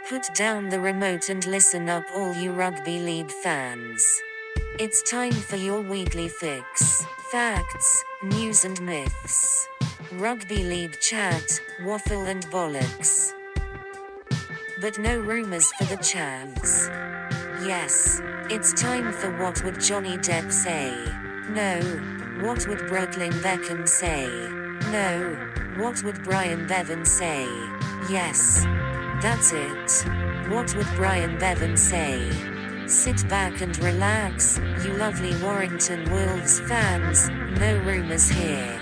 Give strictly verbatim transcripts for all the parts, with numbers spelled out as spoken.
Put down the remote and listen up, all you rugby league fans. It's time for your weekly fix. Facts, news and myths. Rugby league chat, waffle and bollocks. But no rumours for the chavs. Yes, it's time for What Would Johnny Depp Say? No, what would Brooklyn Beckham say? No, what would Brian Bevan say? Yes, that's it. What would Brian Bevan say? Sit back and relax, you lovely Warrington Wolves fans, no rumours here.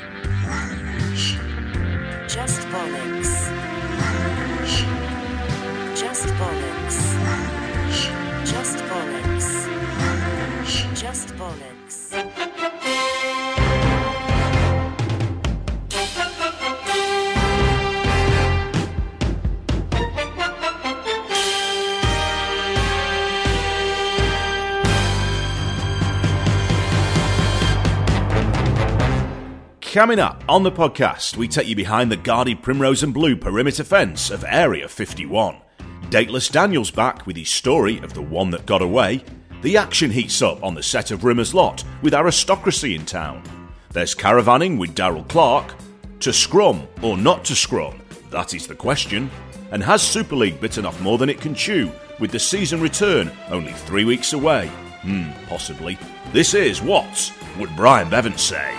Just bollocks. Just bollocks. Just bollocks. Just bollocks. Coming up on the podcast, we take you behind the guarded primrose and blue perimeter fence of Area fifty-one. Dateless Daniel's back with his story of the one that got away. The action heats up on the set of Rimmer's Lot with aristocracy in town. There's caravanning with Daryl Clark. To scrum or not to scrum? That is the question. And has Super League bitten off more than it can chew with the season return only three weeks away? Hmm, possibly. This is What Would Brian Bevan Say?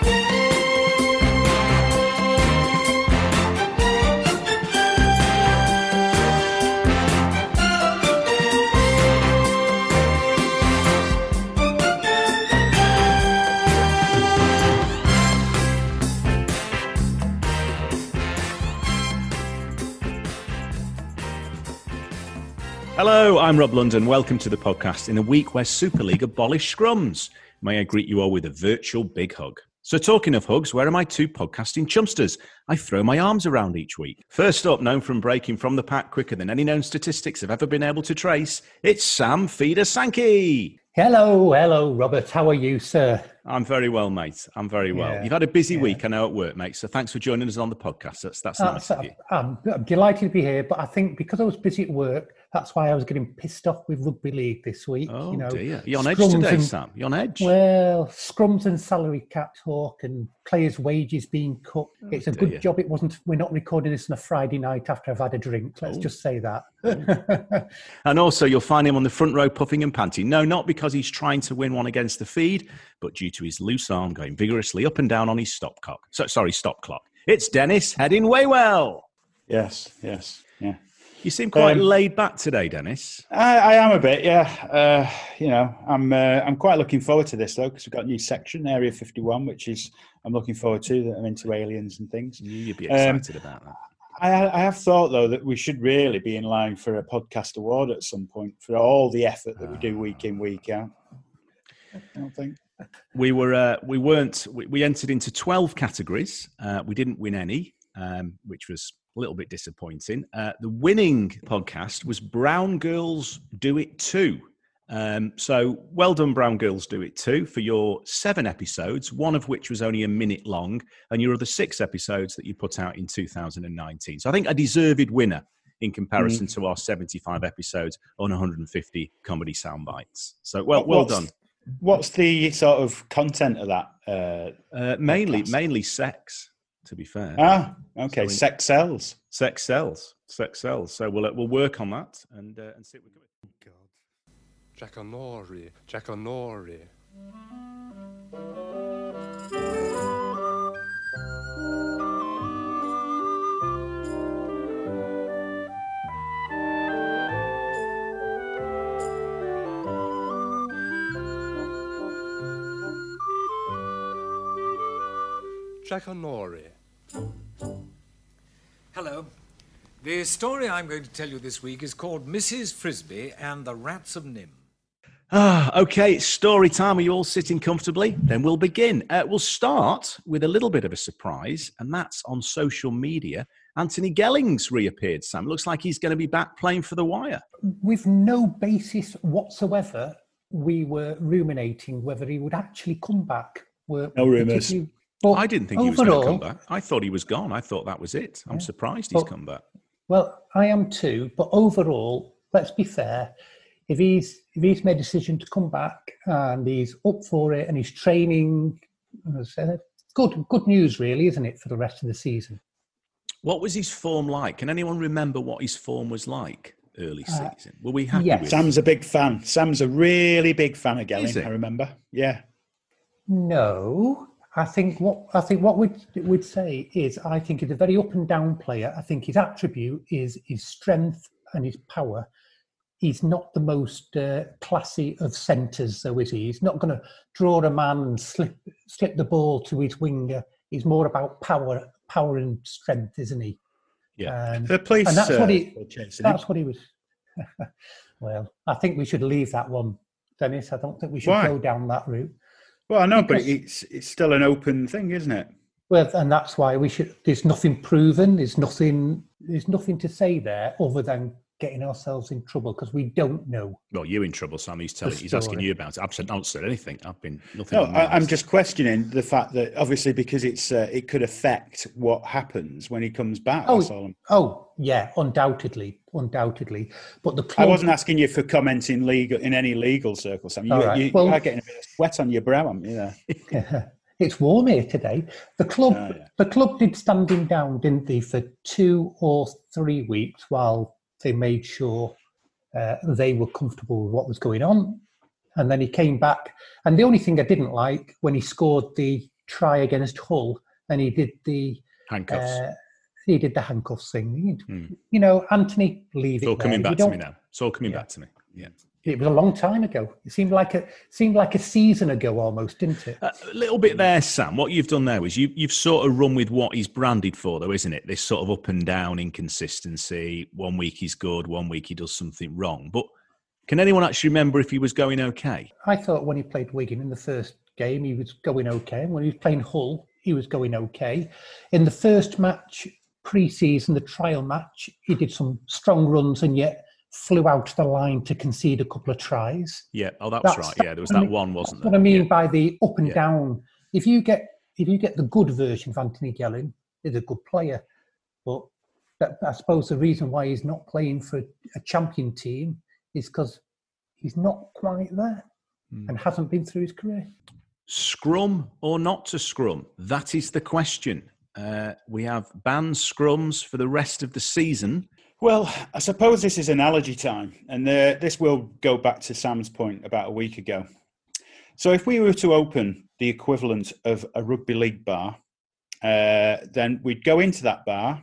Hello, I'm Rob London. Welcome to the podcast in a week where Super League abolished scrums. May I greet you all with a virtual big hug. So talking of hugs, where are my two podcasting chumsters? I throw my arms around each week. First up, known from breaking from the pack quicker than any known statistics have ever been able to trace, it's Sam Feeder Sankey. Hello, hello, Robert. How are you, sir? I'm very well, mate. I'm very well. Yeah, You've had a busy yeah. week, I know, at work, mate. So thanks for joining us on the podcast. That's that's uh, nice so of you. I'm, I'm delighted to be here, but I think because I was busy at work, that's why I was getting pissed off with rugby league this week. Oh, you know, dear. You're on edge today, and, Sam. You're on edge. Well, scrums and salary cap talk and players' wages being cut. Oh, it's a dear. good job it wasn't. We're not recording this on a Friday night after I've had a drink. Let's oh. just say that. Oh. And also, you'll find him on the front row puffing and panting. No, not because he's trying to win one against the feed, but due to his loose arm going vigorously up and down on his stop clock. So, sorry, stop clock. It's Dennis Heading Waywell. Yes, yes, yeah. You seem quite um, laid back today, Dennis. I, I am a bit, yeah. Uh, you know, I'm uh, I'm quite looking forward to this though, because we've got a new section, Area fifty-one, which is I'm looking forward to. That I'm into aliens and things. You'd be excited um, about that. I, I have thought though that we should really be in line for a podcast award at some point for all the effort that we do week in, week out. I don't think. We were uh, we weren't we, we entered into twelve categories. Uh, we didn't win any, um, which was a little bit disappointing. Uh, the winning podcast was Brown Girls Do It Too. Um, so well done, Brown Girls Do It Too, for your seven episodes, one of which was only a minute long, and your other six episodes that you put out in two thousand nineteen. So I think a deserved winner in comparison mm. to our seventy-five episodes on one hundred fifty comedy sound bites. So well, well what's, done. What's the sort of content of that? Uh, uh, mainly, podcast? mainly sex. To be fair. Ah, okay. So sex sells. Sex sells. Sex sells. So we'll we'll work on that and uh, and see what we can. God, Jackanory, Jackanory. Jackanory. Hello. The story I'm going to tell you this week is called Missus Frisbee and the Rats of Nim. Ah, okay, it's story time. Are you all sitting comfortably? Then we'll begin. Uh, we'll start with a little bit of a surprise, and that's on social media. Anthony Gellings reappeared, Sam. Looks like he's going to be back playing for the Wire. With no basis whatsoever, we were ruminating whether he would actually come back. We're no rumours. But I didn't think overall, he was going to come back. I thought he was gone. I thought that was it. I'm yeah, surprised he's but, come back. Well, I am too. But overall, let's be fair. If he's if he's made a decision to come back and he's up for it and he's training, good good news really, isn't it, for the rest of the season? What was his form like? Can anyone remember what his form was like early Uh, season? Were we happy yes. with Sam's a big fan. Sam's a really big fan of Is he? Gelling, I remember. Yeah. No, I think what I think what we'd would say is I think he's a very up and down player. I think his attribute is his strength and his power. He's not the most uh, classy of centres, though, is he? He's not going to draw a man and slip slip the ball to his winger. He's more about power, power and strength, isn't he? Yeah. Um, The police. and that's uh, what he. were chasing That's him. what he was. Well, I think we should leave that one, Dennis. I don't think we should Why? go down that route. Well, I know, but because- it's it's still an open thing, isn't it? Well, and that's why we should. There's nothing proven. There's nothing. There's nothing to say there other than getting ourselves in trouble because we don't know. Well, you're in trouble, Sam. He's telling, The he's asking story. you about it. I've not said anything. I've been nothing. No, on my I, I'm list. just questioning the fact that obviously because it's uh, it could affect what happens when he comes back. Oh, that's all I'm- oh, yeah, undoubtedly, undoubtedly. But the I club, wasn't asking you for commenting legal in any legal circle, Sam. You, All right. you, Well- you are getting a bit of sweat on your brow, aren't you? There? it's warm here today. The club, Oh, yeah. the club did stand him down, didn't they, for two or three weeks while they made sure uh, they were comfortable with what was going on. And then he came back. And the only thing I didn't like when he scored the try against Hull and he did the handcuffs. uh, he did the handcuffs thing. Hmm. You know, Anthony, leave It's it all there. coming You back to don't- me now. It's all coming Yeah. back to me. Yeah. It was a long time ago. It seemed like a seemed like a season ago almost, didn't it? A little bit there, Sam. What you've done there is you, you've sort of run with what he's branded for, though, isn't it? This sort of up and down inconsistency. One week he's good, one week he does something wrong. But can anyone actually remember if he was going okay? I thought when he played Wigan in the first game, he was going okay. And when he was playing Hull, he was going okay. In the first match, pre-season, the trial match, he did some strong runs and yet flew out to the line to concede a couple of tries. Yeah. Oh, that was That's- right. Yeah, there was I that mean, one, wasn't That's there? what I mean Yeah. by the up and Yeah. down. If you get if you get the good version of Anthony Gelling, he's a good player. But that, I suppose the reason why he's not playing for a champion team is because he's not quite there Hmm. and hasn't been through his career. Scrum or not to scrum? That is the question. Uh, we have banned scrums for the rest of the season. Well, I suppose this is analogy time, and uh, this will go back to Sam's point about a week ago. So if we were to open the equivalent of a rugby league bar, uh, then we'd go into that bar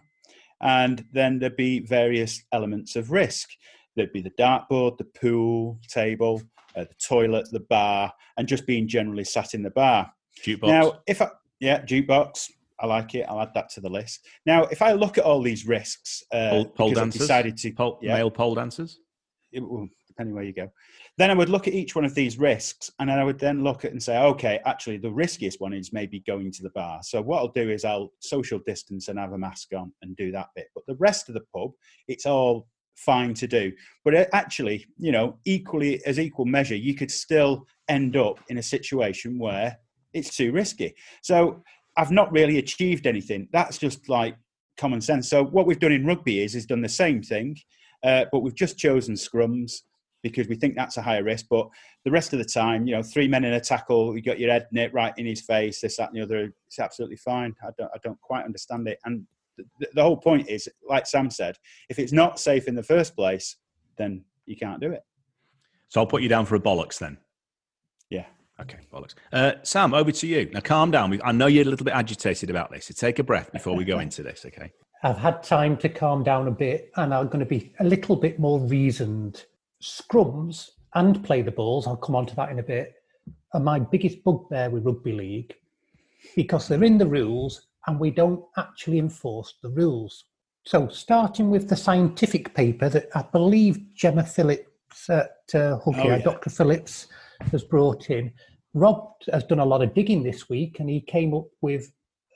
and then there'd be various elements of risk. There'd be the dartboard, the pool table, uh, the toilet, the bar, and just being generally sat in the bar. Jukebox. Now, if I, yeah, jukebox, I like it. I'll add that to the list. Now, if I look at all these risks, uh, pole, pole because I've dancers. decided to, Pole- yeah. Male pole dancers. it will, depending where you go, then I would look at each one of these risks, and then I would then look at and say, okay, actually, the riskiest one is maybe going to the bar. So what I'll do is I'll social distance and have a mask on and do that bit. But the rest of the pub, it's all fine to do. But it actually, you know, equally as equal measure, you could still end up in a situation where it's too risky. So I've not really achieved anything. That's just like common sense. So what we've done in rugby is is done the same thing, uh, but we've just chosen scrums because we think that's a higher risk. But the rest of the time, you know, three men in a tackle, you got your head nit right in his face, this, that, and the other. It's absolutely fine. I don't, I don't quite understand it. And the, the whole point is, like Sam said, if it's not safe in the first place, then you can't do it. So I'll put you down for a bollocks then. Yeah. Okay, bollocks. Uh, Sam, over to you. Now, calm down. I know you're a little bit agitated about this, so take a breath before we go into this, okay? I've had time to calm down a bit and I'm going to be a little bit more reasoned. Scrums and play the balls, I'll come on to that in a bit, are my biggest bugbear with rugby league because they're in the rules and we don't actually enforce the rules. So starting with the scientific paper that I believe Gemma Phillips at uh, Hull, Oh, yeah. Doctor Phillips has brought in, Rob has done a lot of digging this week and he came up with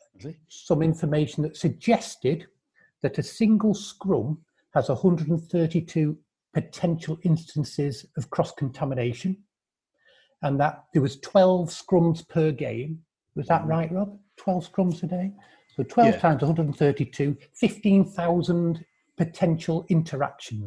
some information that suggested that a single scrum has one hundred thirty-two potential instances of cross-contamination and that there was twelve scrums per game. Was that right, Rob? twelve scrums a day? So twelve Yeah. times one hundred thirty-two, fifteen thousand potential interactions.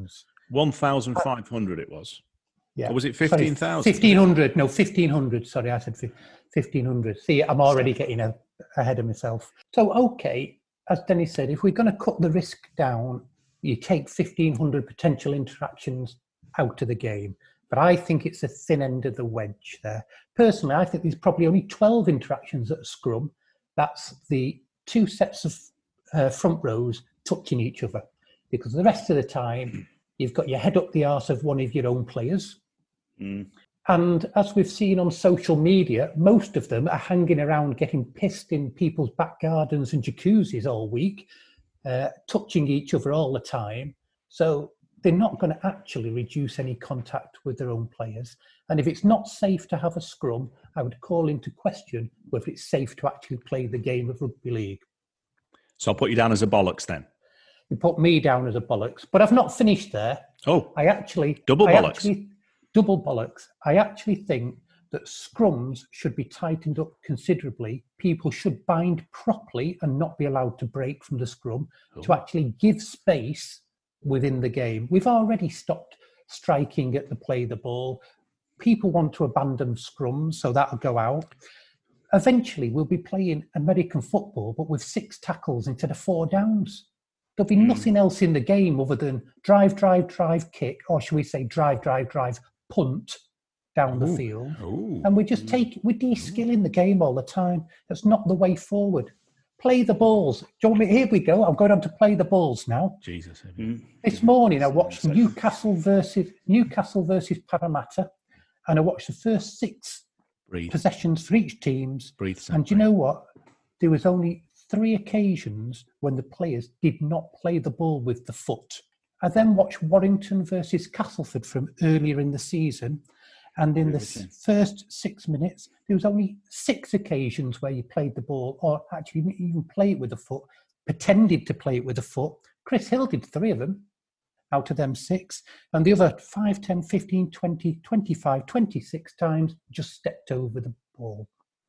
one thousand five hundred it was. Yeah. Or was it fifteen thousand? fifteen hundred. No, fifteen hundred. Sorry, I said fifteen hundred. See, I'm already getting a, ahead of myself. So, okay, as Dennis said, if we're going to cut the risk down, you take fifteen hundred potential interactions out of the game. But I think it's the thin end of the wedge there. Personally, I think there's probably only twelve interactions at a scrum. That's the two sets of uh, front rows touching each other. Because the rest of the time, you've got your head up the arse of one of your own players. Mm. And as we've seen on social media, most of them are hanging around getting pissed in people's back gardens and jacuzzis all week, uh, touching each other all the time. So they're not going to actually reduce any contact with their own players. And if it's not safe to have a scrum, I would call into question whether it's safe to actually play the game of rugby league. So I'll put you down as a bollocks then. You put me down as a bollocks, but I've not finished there. Oh, I actually double I bollocks. Actually, double bollocks. I actually think that scrums should be tightened up considerably. People should bind properly and not be allowed to break from the scrum oh. to actually give space within the game. We've already stopped striking at the play the ball. People want to abandon scrums, so that'll go out. Eventually, we'll be playing American football, but with six tackles instead of four downs. There'll be mm. nothing else in the game other than drive, drive, drive, kick, or should we say drive, drive, drive, punt down Ooh. the field. Ooh. And we just take, we're de-skilling the game all the time. That's not the way forward. Play the balls. Do you want me? Here we go. I'm going on to play the balls now. Jesus. Mm. This morning I watched Newcastle versus Newcastle versus Parramatta, and I watched the first six Breathe. possessions for each teams. Breathe. And do you know what? There was only three occasions when the players did not play the ball with the foot. I then watched Warrington versus Castleford from earlier in the season, and in the first six minutes, there was only six occasions where you played the ball, or actually didn't even play it with the foot, pretended to play it with the foot. Chris Hill did three of them out of them six, and the other five, ten, fifteen, twenty, twenty-five, twenty-six times just stepped over the ball.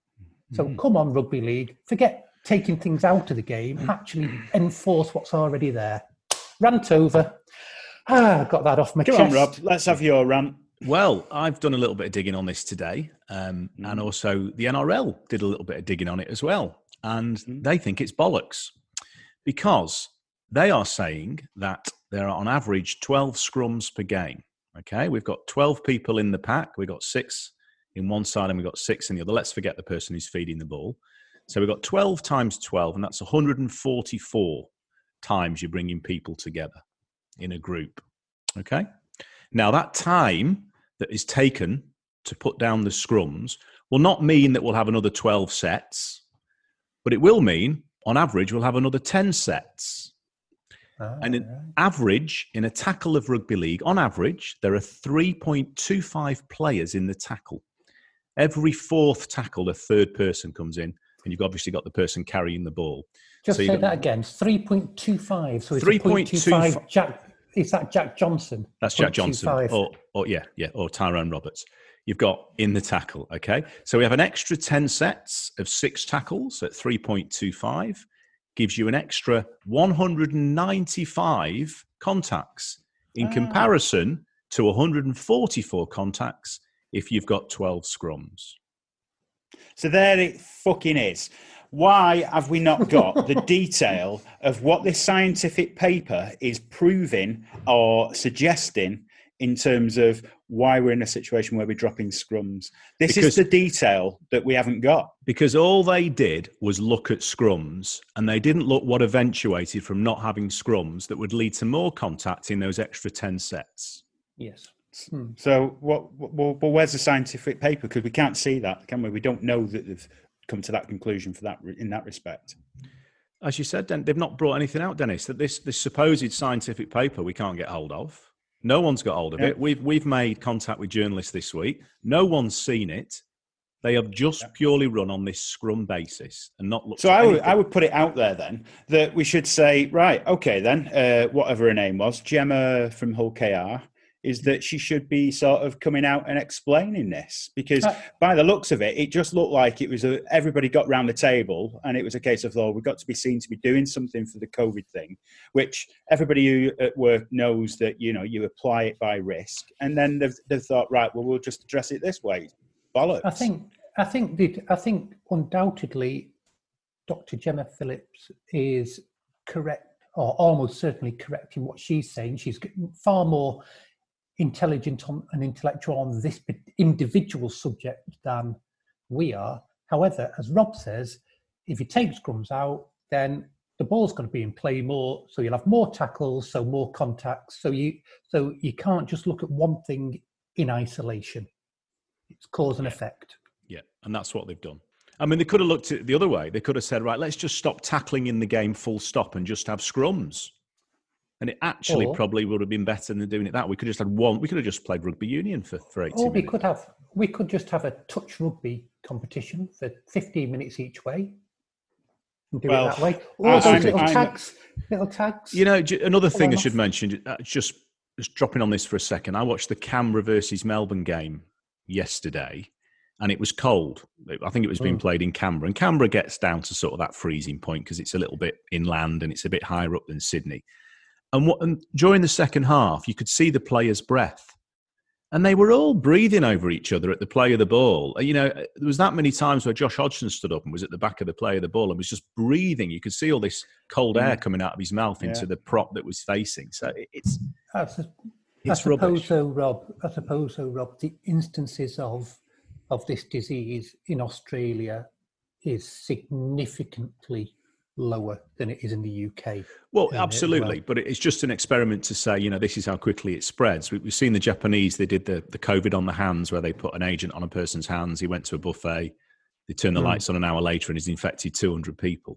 So mm. come on, Rugby League, forget taking things out of the game, actually enforce what's already there. Rant over. Ah, got that off my Come chest. on, Rob, let's have your rant. Well, I've done a little bit of digging on this today, um, mm. and also the N R L did a little bit of digging on it as well, and mm. they think it's bollocks because they are saying that there are on average twelve scrums per game. Okay, we've got twelve people in the pack, we've got six in one side and we've got six in the other. Let's forget the person who's feeding the ball. So we've got twelve times twelve, and that's one hundred forty-four times you're bringing people together in a group. Okay, now that time that is taken to put down the scrums will not mean that we'll have another twelve sets, but it will mean, on average, we'll have another ten sets. Oh, and in right. average, in a tackle of rugby league, on average, there are three point two five players in the tackle. Every fourth tackle, a third person comes in, and you've obviously got the person carrying the ball. Just so say that again, three point two five. So it's three point two five. Jack, is that Jack Johnson? That's Jack Johnson. Or, or yeah, yeah, or Tyrone Roberts. You've got in the tackle, okay? So we have an extra ten sets of six tackles at three point two five. Gives you an extra one hundred ninety-five contacts in ah. comparison to one hundred forty-four contacts if you've got twelve scrums. So there it fucking is. Why have we not got the detail of what this scientific paper is proving or suggesting in terms of why we're in a situation where we're dropping scrums? This because, is the detail that we haven't got. Because all they did was look at scrums, and they didn't look what eventuated from not having scrums that would lead to more contact in those extra ten sets. Yes. Hmm. So what, well, well, where's the scientific paper? Because we can't see that, can we? We don't know that they've come to that conclusion for that in that respect. As you said, they've not brought anything out, Dennis, that this, this supposed scientific paper we can't get hold of. No one's got hold of yeah. it. We've we've made contact with journalists this week. No one's seen it. They have just yeah. purely run on this scrum basis and not looked. So at I would anything. I would put it out there then that we should say, right, okay then, uh, whatever her name was, Gemma from Hull K R, is that she should be sort of coming out and explaining this, because Uh, by the looks of it, it just looked like it was a, everybody got round the table and it was a case of, oh, we've got to be seen to be doing something for the COVID thing, which everybody who at work knows that, you know, you apply it by risk. And then they've, they've thought, right, well, we'll just address it this way. Bollocks. I think, I think, that, I think undoubtedly Doctor Gemma Phillips is correct, or almost certainly correct in what she's saying. She's far more intelligent on, and intellectual on this individual subject than we are. However, as Rob says, if you take scrums out, then the ball's going to be in play more, so you'll have more tackles, so more contacts. So you so you can't just look at one thing in isolation. It's cause and effect. Yeah, and that's what they've done. I mean, they could have looked at it the other way. They could have said, right, let's just stop tackling in the game full stop and just have scrums. And it actually Or- probably would have been better than doing it that. We could have just had one. We could have just played rugby union for, for eighty Or we minutes. could have we could just have a touch rugby competition for fifteen minutes each way. And do Well, it that way. Or I- those I'm- little I'm- tags, little tags. You know, j- another Pull thing I them should off. mention, uh, just, just dropping on this for a second. I watched the Canberra versus Melbourne game yesterday, and it was cold. I think it was being Mm. played in Canberra, and Canberra gets down to sort of that freezing point because it's a little bit inland and it's a bit higher up than Sydney. And, what, and during the second half, you could see the players' breath. And they were all breathing over each other at the play of the ball. You know, there was that many times where Josh Hodgson stood up and was at the back of the play of the ball and was just breathing. You could see all this cold air coming out of his mouth into Yeah. the prop that was facing. So it- it's I, su- I it's suppose, rubbish. though, Rob. I suppose, though, Rob. The instances of of this disease in Australia is significantly lower than it is in the U K. Well, isn't it, as absolutely, well? but it's just an experiment to say, you know, this is how quickly it spreads. We- We've seen the Japanese; they did the the COVID on the hands, where they put an agent on a person's hands. He went to a buffet, they turned the Mm. lights on an hour later, and he's infected two hundred people.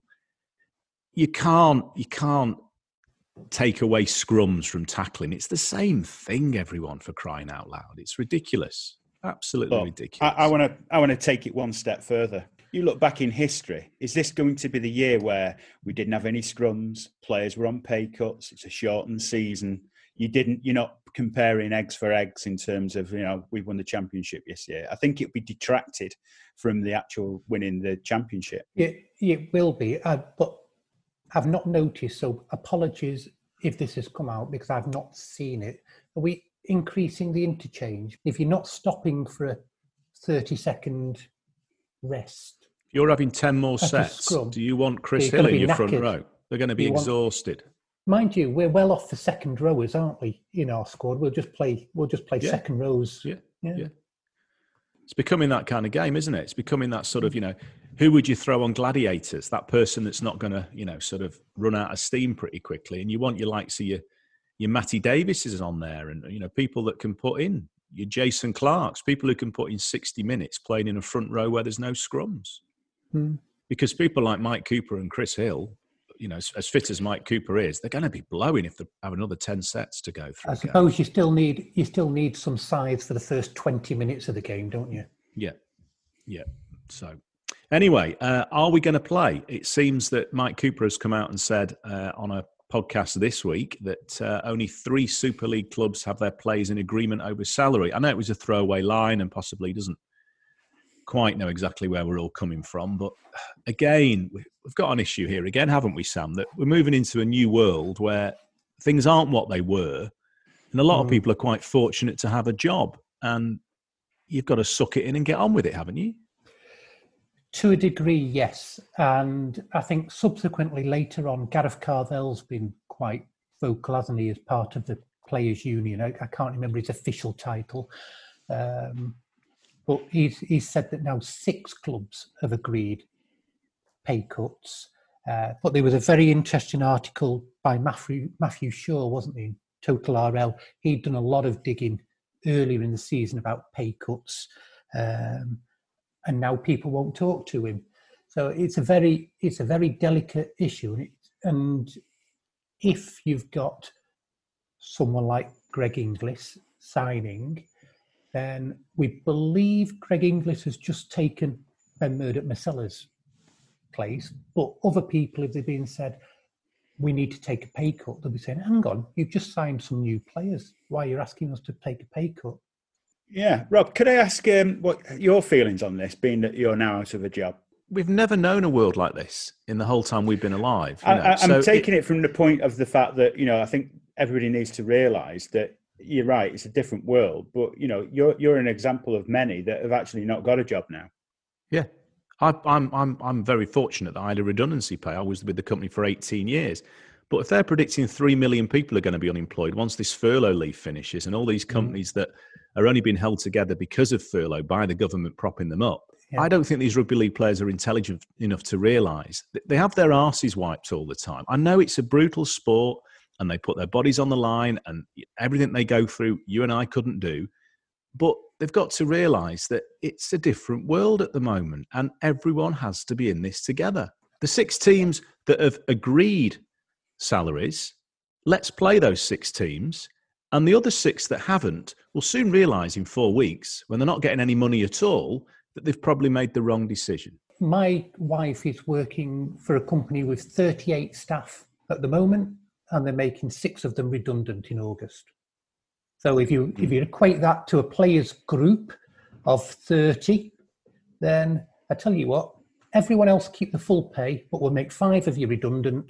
You can't, you can't take away scrums from tackling. It's the same thing, everyone, for crying out loud. It's ridiculous, absolutely But ridiculous. I want to I want to take it one step further. You look back in history, is this going to be the year where we didn't have any scrums, players were on pay cuts, it's a shortened season, you didn't, you're not comparing eggs for eggs in terms of, you know, we won the championship this year. I think it'd be detracted from the actual winning the championship. It, it will be, uh, but I've not noticed, so apologies if this has come out because I've not seen it. Are we increasing the interchange? If you're not stopping for a thirty second rest, If you're having ten more At a sets, scrum, do you want Chris you're Hill gonna in be your front knackered. row? They're going to be You want- exhausted. mind you, we're well off the second rowers, aren't we? In our squad, we'll just play. We'll just play Yeah. second rows. Yeah, Yeah. yeah. It's becoming that kind of game, isn't it? It's becoming that sort of, you know, who would you throw on gladiators? That person that's not going to, you know, sort of run out of steam pretty quickly. And you want your likes of your, your Matty Davises on there and, you know, people that can put in, your Jason Clarks, people who can put in sixty minutes playing in a front row where there's no scrums. Hmm. Because people like Mike Cooper and Chris Hill, you know, as, as fit as Mike Cooper is, they're going to be blowing if they have another ten sets to go through. I a game. suppose you still need you still need some sides for the first twenty minutes of the game, don't you? Yeah, yeah. So, anyway, uh, are we going to play? It seems that Mike Cooper has come out and said uh, on a podcast this week that uh, only three Super League clubs have their players in agreement over salary. I know it was a throwaway line and possibly doesn't quite know exactly where we're all coming from, but again, we've got an issue here again, haven't we, Sam? That we're moving into a new world where things aren't what they were, and a lot of Mm. people are quite fortunate to have a job, and you've got to suck it in and get on with it, haven't you? To a degree, yes. And I think subsequently later on, Gareth Carvell's been quite vocal, hasn't he, as part of the Players' Union. I, I can't remember his official title. Um, but he's, he's said that now six clubs have agreed pay cuts. Uh, but there was a very interesting article by Matthew, Matthew Shaw, wasn't he, in Total R L. He'd done a lot of digging earlier in the season about pay cuts. Um, and now people won't talk to him. So it's a very it's a very delicate issue. And, it, and if you've got someone like Greg Inglis signing, then we believe Greg Inglis has just taken Ben Murdoch Masella's place. But other people have been said, we need to take a pay cut, they'll be saying, hang on, you've just signed some new players. Why are you asking us to take a pay cut? Yeah. Rob, could I ask um, what your feelings on this, being that you're now out of a job? We've never known a world like this in the whole time we've been alive. You know? I, I'm so taking it, it from the point of the fact that, you know, I think everybody needs to realise that you're right, it's a different world, but, you know, you're you're an example of many that have actually not got a job now. Yeah. I, I'm I'm I'm very fortunate that I had a redundancy pay. I was with the company for eighteen years. But if they're predicting three million people are going to be unemployed once this furlough leave finishes, and all these companies mm. that are only being held together because of furlough by the government propping them up, yeah. I don't think these rugby league players are intelligent enough to realise that they have their arses wiped all the time. I know it's a brutal sport and they put their bodies on the line and everything they go through, you and I couldn't do. But they've got to realise that it's a different world at the moment and everyone has to be in this together. The six teams that have agreed salaries, let's play those six teams, and the other six that haven't will soon realise in four weeks, when they're not getting any money at all, that they've probably made the wrong decision. My wife is working for a company with thirty-eight staff at the moment, and they're making six of them redundant in August. So if you if you equate that to a players group of thirty, then I tell you what, everyone else keep the full pay, but we'll make five of you redundant.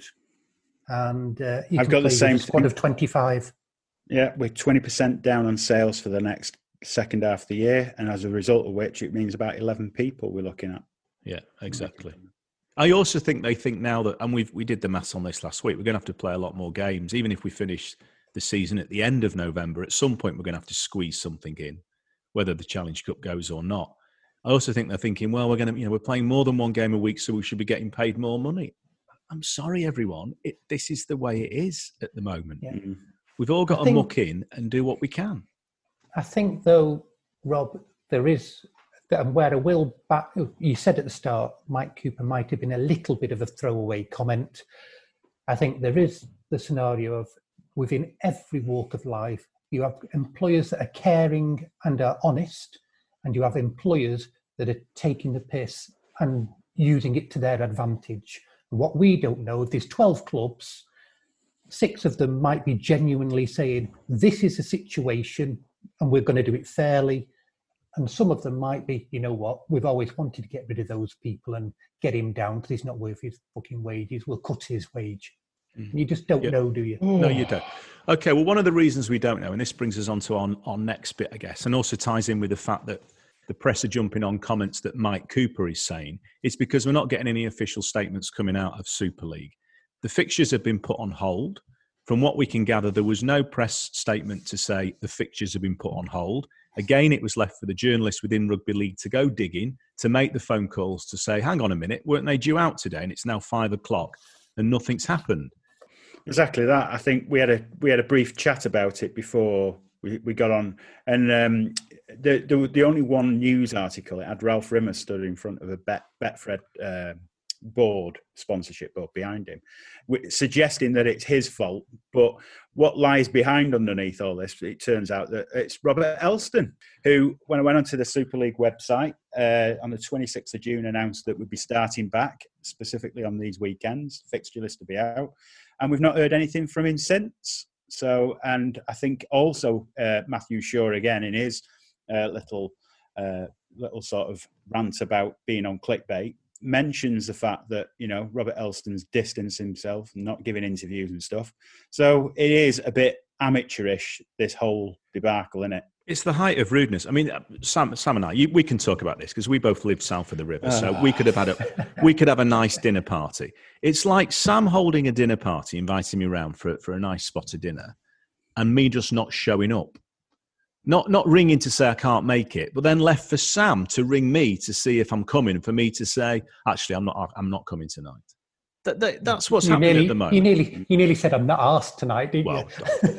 And uh, you I've can got play the same with a squad thing. of twenty-five. Yeah, we're twenty percent down on sales for the next second half of the year, and as a result of which, it means about eleven people we're looking at. Yeah, exactly. I also think they think now that, and we we did the maths on this last week, we're going to have to play a lot more games. Even if we finish the season at the end of November, at some point we're going to have to squeeze something in, whether the Challenge Cup goes or not. I also think they're thinking, well, we're going to, you know, we're playing more than one game a week, so we should be getting paid more money. I'm sorry, everyone. It, this is the way it is at the moment. Yeah. Mm-hmm. We've all got I to think, muck in and do what we can. I think, though, Rob, there is, and where I will back, you said at the start, Mike Cooper might have been a little bit of a throwaway comment. I think there is the scenario of within every walk of life, you have employers that are caring and are honest, and you have employers that are taking the piss and using it to their advantage. What we don't know, if there's twelve clubs, six of them might be genuinely saying, this is a situation and we're going to do it fairly. And some of them might be, you know what, we've always wanted to get rid of those people and get him down because he's not worth his fucking wages. We'll cut his wage. Mm. And you just don't yeah. know, do you? No, you don't. Okay, well, one of the reasons we don't know, and this brings us on to our, our next bit, I guess, and also ties in with the fact that the press are jumping on comments that Mike Cooper is saying, it's because we're not getting any official statements coming out of Super League. The fixtures have been put on hold. From what we can gather, there was no press statement to say the fixtures have been put on hold. Again, it was left for the journalists within Rugby League to go digging, to make the phone calls to say, hang on a minute, weren't they due out today? And it's now five o'clock and nothing's happened. Exactly that. I think we had a we had a brief chat about it before we, we got on. And um, the, the the only one news article, it had Ralph Rimmer stood in front of a Bet, Betfred uh, board, sponsorship board behind him, suggesting that it's his fault. But what lies behind underneath all this, it turns out that it's Robert Elston, who, when I went onto the Super League website uh, on the twenty-sixth of June, announced that we'd be starting back, specifically on these weekends. Fixture list to be out. And we've not heard anything from him since. So, and I think also uh, Matthew Shaw, again, in his uh, little uh, little sort of rant about being on clickbait, mentions the fact that, you know, Robert Elston's distanced himself and not giving interviews and stuff. So it is a bit amateurish, this whole debacle, isn't it? It's the height of rudeness. I mean, Sam, Sam and I, you, we can talk about this because we both live south of the river, so uh. we could have had a we could have a nice dinner party. It's like Sam holding a dinner party, inviting me around for for a nice spot of dinner, and me just not showing up, not not ringing to say I can't make it, but then left for Sam to ring me to see if I'm coming, for me to say actually I'm not I'm not coming tonight. That, that, that's what's you happening nearly, at the moment. You nearly, you nearly said I'm not asked tonight, didn't well,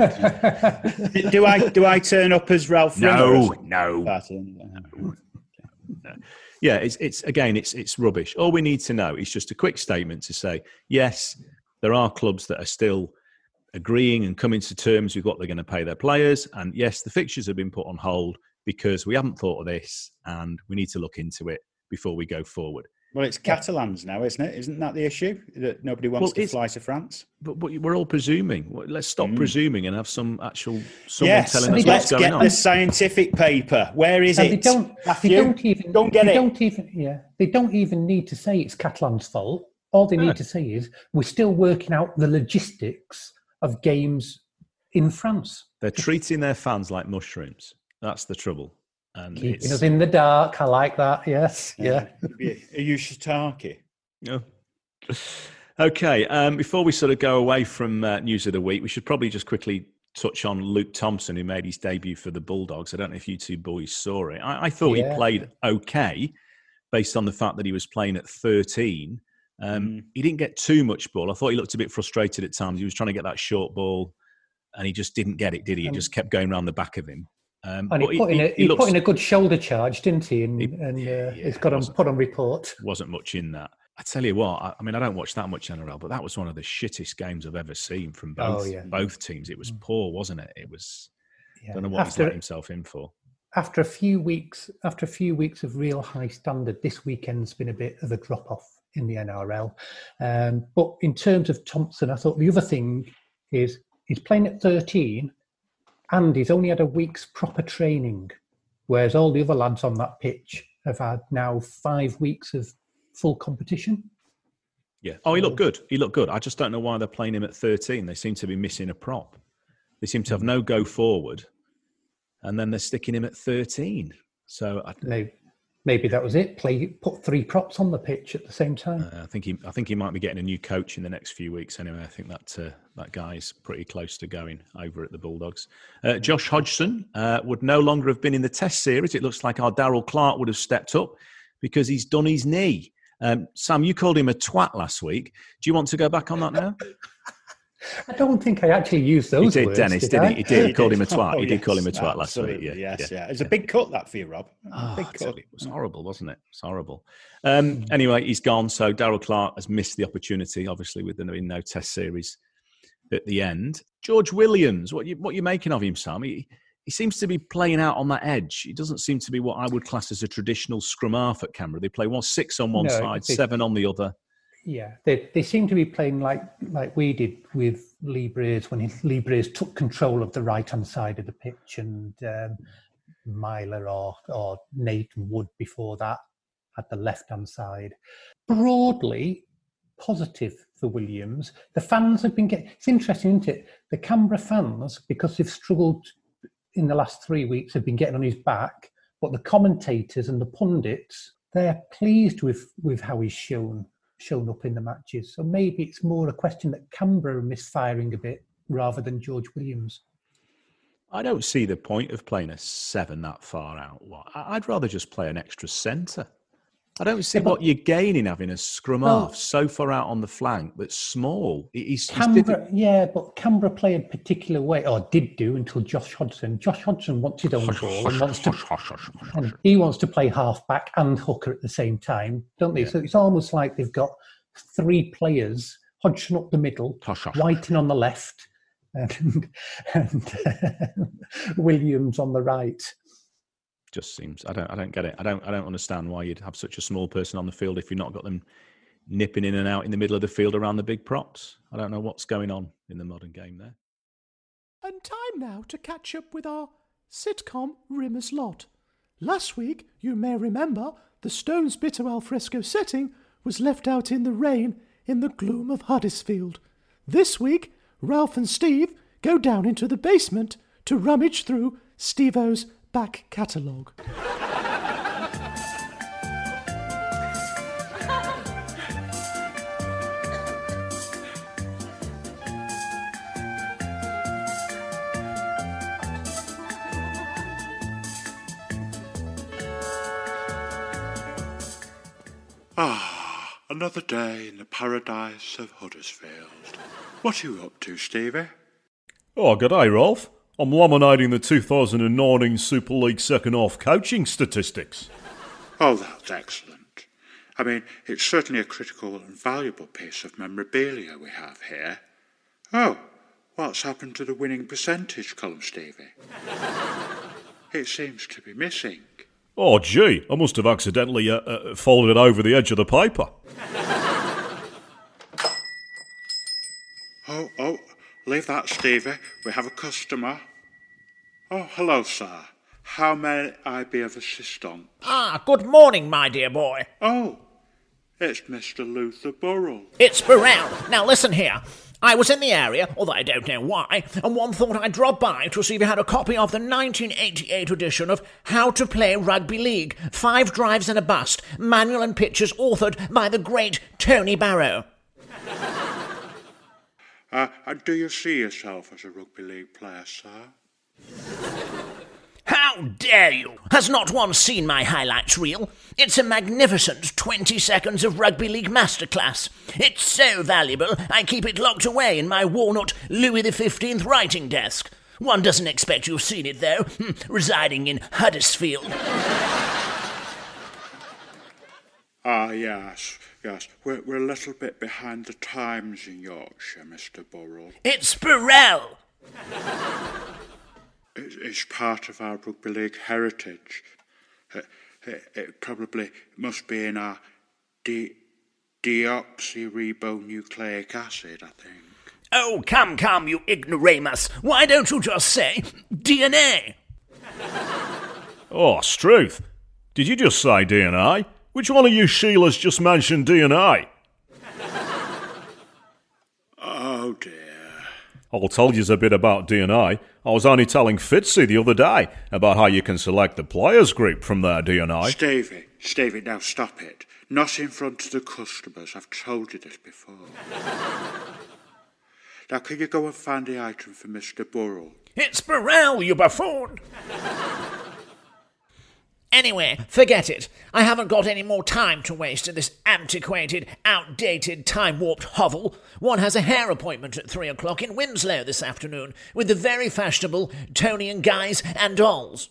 you? do I do I turn up as Ralph? No, no. no. no. Yeah, it's it's again, it's it's rubbish. All we need to know is just a quick statement to say, yes, there are clubs that are still agreeing and coming to terms with what they're going to pay their players, and yes, the fixtures have been put on hold because we haven't thought of this, and we need to look into it before we go forward. Well, it's Catalans now, isn't it? Isn't that the issue? That nobody wants Well, to fly to France? But, but we're all presuming. Let's stop Mm. presuming and have some actual someone Yes, telling us they what's let's going get on. the scientific paper. Where is And it? they don't. Matthew? They don't even. Don't get they it. Don't even. Yeah. They don't even need to say it's Catalan's fault. All they need No. to say is we're still working out the logistics of games in France. They're treating their fans like mushrooms. That's the trouble. And Keeping it's, us in the dark. I like that. Yes. Yeah. Are you shiitake? No. Okay. Um, before we sort of go away from uh, news of the week, we should probably just quickly touch on Luke Thompson, who made his debut for the Bulldogs. I don't know if you two boys saw it. I, I thought Yeah. he played okay, based on the fact that he was playing at thirteen. Um, Mm. He didn't get too much ball. I thought he looked a bit frustrated at times. He was trying to get that short ball, and he just didn't get it, did he? It Um, just kept going around the back of him. Um, And but he put in a he, looks- put in a good shoulder charge, didn't he? And, He- and uh, yeah, it's got on wasn't- put on report. wasn't much in that. I tell you what, I, I mean, I don't watch that much N R L, but that was one of the shittest games I've ever seen from both Oh, yeah. both teams. It was poor, wasn't it? It was. Yeah. I don't know what he's After- let himself in for. After a few weeks, after a few weeks of real high standard, this weekend's been a bit of a drop off in the N R L. Um, but in terms of Thompson, I thought the other thing is he's playing at thirteen, and he's only had a week's proper training, whereas all the other lads on that pitch have had now five weeks of full competition. Yeah. Oh, he looked good. He looked good. I just don't know why they're playing him at thirteen. They seem to be missing a prop. They seem to have no go forward, and then they're sticking him at thirteen. So I, Maybe, maybe that was it. Play put three props on the pitch at the same time. uh, I think he, I think he might be getting a new coach in the next few weeks. Anyway, I think that uh, that guy's pretty close to going over at the Bulldogs. Uh, Josh Hodgson uh, would no longer have been in the Test series. It looks like our Darryl Clark would have stepped up because he's done his knee. Um, Sam, you called him a twat last week. Do you want to go back on that now? I don't think I actually used those He did, words, Dennis, did didn't I? he? He did. He called him a twat. Oh, He did call yes, him a twat last week. absolutely, Yeah, Yes, yeah, yeah. It's a big cut that for you, Rob. Oh, big I tell cut. you, it was horrible, wasn't it? It's horrible. Um, anyway, he's gone. So Darryl Clark has missed the opportunity, obviously, with there being no Test series at the end. George Williams, what you what you making of him, Sam? He, he seems to be playing out on that edge. He doesn't seem to be what I would class as a traditional scrum half at Canberra. They play one six on one No, side, they- seven on the other. Yeah, they they seem to be playing like like we did with Lee Braze when he, Lee Braze took control of the right hand side of the pitch, and um, Myler or or Nathan Wood before that at the left hand side. Broadly positive for Williams. The fans have been getting. It's interesting, isn't it? The Canberra fans, because they've struggled in the last three weeks, have been getting on his back. But the commentators and the pundits, they're pleased with with how he's shown. shown up in the matches. So maybe it's more a question that Canberra are misfiring a bit rather than George Williams. I don't see the point of playing a seven that far out. I- I'd rather just play an extra centre. I don't see Yeah, but- what you're gaining having a scrum Well- half so far out on the flank that's small. He- He's, he's Canberra, difficult. yeah, but Canberra play a particular way, or did do until Josh Hodgson. Josh Hodgson wants his own ball and wants to, and he wants to play half back and hooker at the same time, don't they? Yeah. So it's almost like they've got three players: Hodgson up the middle, Whiting on the left, and, and uh, Williams on the right. Just seems I don't I don't get it. I don't I don't understand why you'd have such a small person on the field if you've not got them nipping in and out in the middle of the field around the big props. I don't know what's going on in the modern game there. And time now to catch up with our sitcom Rimmer's Lot. Last week, you may remember, the Stones Bitter alfresco setting was left out in the rain in the gloom of Huddersfield. This week, Ralph and Steve go down into the basement to rummage through Steve-O's back catalogue. Ah, another day in the paradise of Huddersfield. What are you up to, Stevie? Oh, g'day, Rolf. I'm laminating the two thousand nineteen Super League second half coaching statistics. Oh, that's excellent. I mean, it's certainly a critical and valuable piece of memorabilia we have here. Oh, what's happened to the winning percentage column, Stevie? It seems to be missing. Oh, gee, I must have accidentally uh, uh, folded it over the edge of the paper. Oh, oh, leave that, Stevie. We have a customer. Oh, hello, sir. How may I be of assistance? Ah, good morning, my dear boy. Oh, it's Mister Luther Burrell. It's Burrell. Now listen here. I was in the area, although I don't know why, and one thought I'd drop by to see if you had a copy of the nineteen eighty-eight edition of How to Play Rugby League. Five drives and a bust. Manual and pictures authored by the great Tony Barrow. Uh, and do you see yourself as a rugby league player, sir? How dare you! Has not one seen my highlights reel? It's a magnificent twenty seconds of rugby league masterclass. It's so valuable, I keep it locked away in my walnut Louis the fifteenth writing desk. One doesn't expect you've seen it, though, residing in Huddersfield. Ah, yes, yes. We're, we're a little bit behind the times in Yorkshire, Mister Burrell. It's Burrell! It's part of our rugby league heritage. It, it, it probably must be in our de- deoxyribonucleic acid, I think. Oh, come, come, you ignoramus. Why don't you just say D N A? Oh, Struth, did you just say D N A? Which one of you Sheilas just mentioned D N A? Oh, dear. I'll tell you a bit about D N A. I was only telling Fitzy the other day about how you can select the players group from their D N A. Stevie, Stevie, now stop it. Not in front of the customers. I've told you this before. Now, can you go and find the item for Mister Burrell? It's Burrell, you buffoon! Anyway, forget it. I haven't got any more time to waste in this antiquated, outdated, time-warped hovel. One has a hair appointment at three o'clock in Winslow this afternoon with the very fashionable Tony and Guys and Dolls.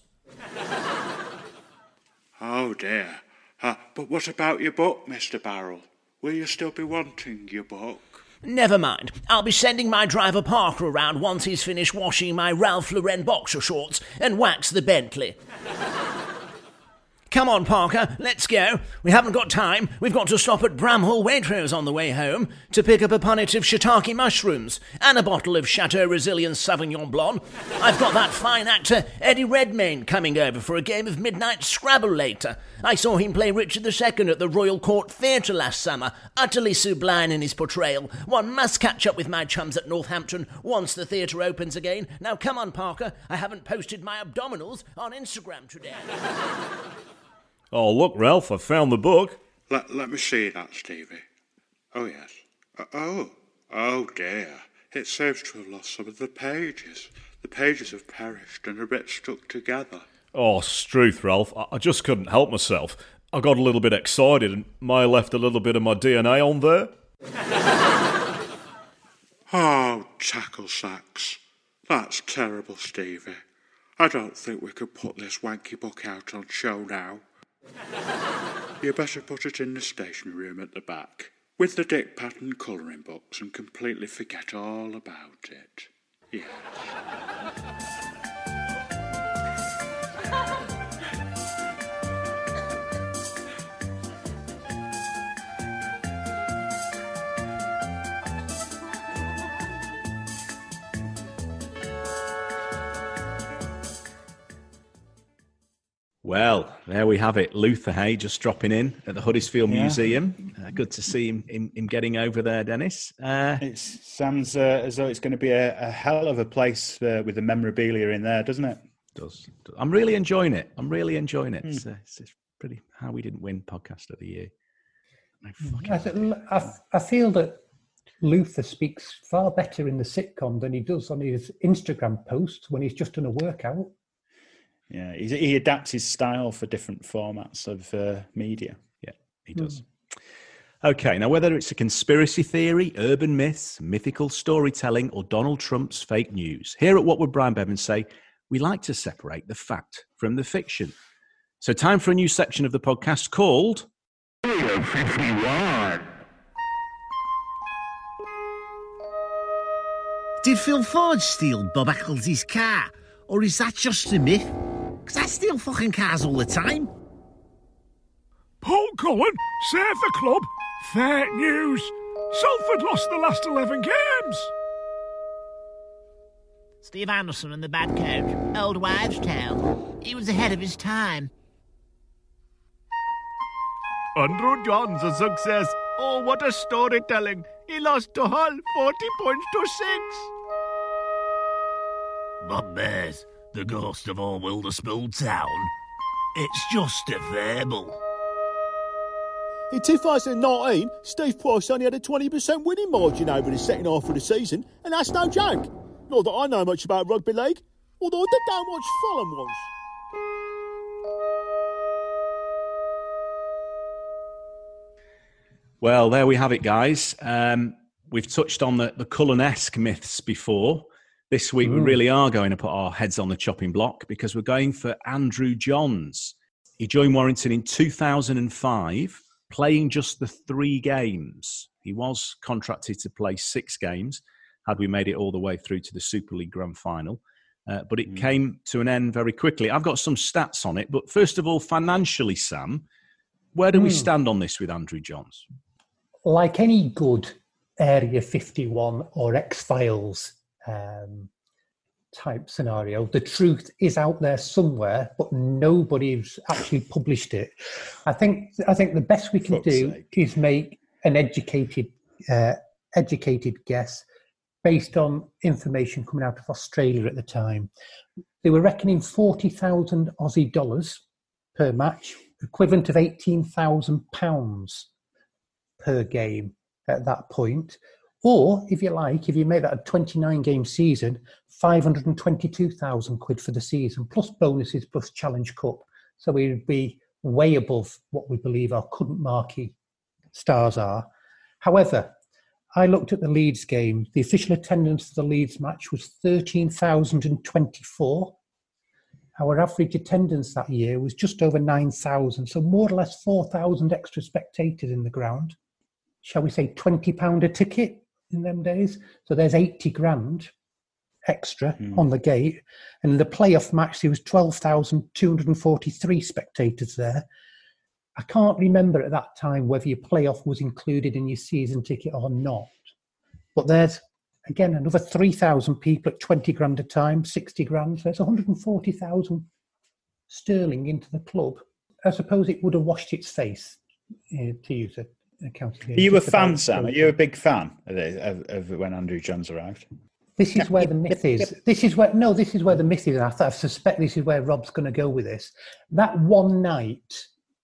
Oh, dear. Uh, but what about your book, Mister Barrell? Will you still be wanting your book? Never mind. I'll be sending my driver Parker around once he's finished washing my Ralph Lauren boxer shorts and wax the Bentley. Come on, Parker, let's go. We haven't got time. We've got to stop at Bramhall Waitrose on the way home to pick up a punnet of shiitake mushrooms and a bottle of Chateau Resilient Sauvignon Blanc. I've got that fine actor Eddie Redmayne coming over for a game of Midnight Scrabble later. I saw him play Richard the Second at the Royal Court Theatre last summer, utterly sublime in his portrayal. One must catch up with my chums at Northampton once the theatre opens again. Now come on, Parker, I haven't posted my abdominals on Instagram today. Oh, look, Ralph, I found the book. Let, let me see that, Stevie. Oh, yes. Uh, oh, oh dear. It seems to have lost some of the pages. The pages have perished and are a bit stuck together. Oh, Struth, Ralph, I, I just couldn't help myself. I got a little bit excited and may have left a little bit of my D N A on there. Oh, tackle sacks. That's terrible, Stevie. I don't think we could put this wanky book out on show now. You better put it in the stationery room at the back, with the Dick Patton colouring books, and completely forget all about it. Yes. Well, there we have it. Luther Hay just dropping in at the Huddersfield Yeah. Museum. Uh, good to see him, him, him getting over there, Dennis. Uh, It sounds uh, as though it's going to be a, a hell of a place uh, with the memorabilia in there, doesn't it? does. I'm really enjoying it. I'm really enjoying it. Mm. It's, uh, it's, it's pretty how we didn't win podcast of the year. I, I, th- I, I feel that Luther speaks far better in the sitcom than he does on his Instagram posts when he's just done a workout. Yeah, he's, he adapts his style for different formats of uh, media. Yeah, he does. Mm. Okay, now whether it's a conspiracy theory, urban myths, mythical storytelling, or Donald Trump's fake news, here at What Would Brian Bevan Say, we like to separate the fact from the fiction. So time for a new section of the podcast called Area fifty-one. Did Phil Ford steal Bob Eccles's car? Or is that just a myth? Because I steal fucking cars all the time. Paul Cullen saved the club. Fake news. Salford lost the last eleven games. Steve Anderson and the bad coach. Old wives' tale. He was ahead of his time. Andrew John's a success. Oh, what a storytelling. He lost to Hull forty points to six. Bob Bears, the ghost of all Wilderspool Town. It's just a fable. In two thousand nineteen, Steve Price only had a twenty percent winning margin over the second half of the season, and that's no joke. Not that I know much about rugby league, although I did go and watch Fulham once. Well, there we have it, guys. Um, we've touched on the, the Cullen-esque myths before. This week, mm. we really are going to put our heads on the chopping block because we're going for Andrew Johns. He joined Warrington in two thousand five, playing just the three games. He was contracted to play six games, had we made it all the way through to the Super League Grand Final. Uh, but it mm. came to an end very quickly. I've got some stats on it. But first of all, financially, Sam, where do mm. we stand on this with Andrew Johns? Like any good Area fifty-one or X-Files um, type scenario, the truth is out there somewhere, but nobody's actually published it. I think I think the best we can do sake. is make an educated uh, educated guess based on information coming out of Australia at the time. They were reckoning forty thousand Aussie dollars per match, equivalent of eighteen thousand pounds per game at that point. Or, if you like, if you make that a twenty-nine game season, five hundred twenty-two thousand quid for the season, plus bonuses, plus Challenge Cup. So we'd be way above what we believe our current marquee stars are. However, I looked at the Leeds game. The official attendance for the Leeds match was thirteen thousand twenty-four. Our average attendance that year was just over nine thousand, so more or less four thousand extra spectators in the ground. Shall we say twenty pounds a ticket in them days? So there's eighty grand extra mm. on the gate. And in the playoff match, there was twelve thousand two hundred forty-three spectators there. I can't remember at that time whether your playoff was included in your season ticket or not. But there's, again, another three thousand people at twenty grand a time, sixty grand. So there's one hundred forty thousand sterling into the club. I suppose it would have washed its face, uh, to use it. Are you a fan, Sam? Are you a big fan of, of, of when Andrew Johns arrived? This is where the myth is. This is where no. This is where the myth is. And I, I suspect this is where Rob's going to go with this. That one night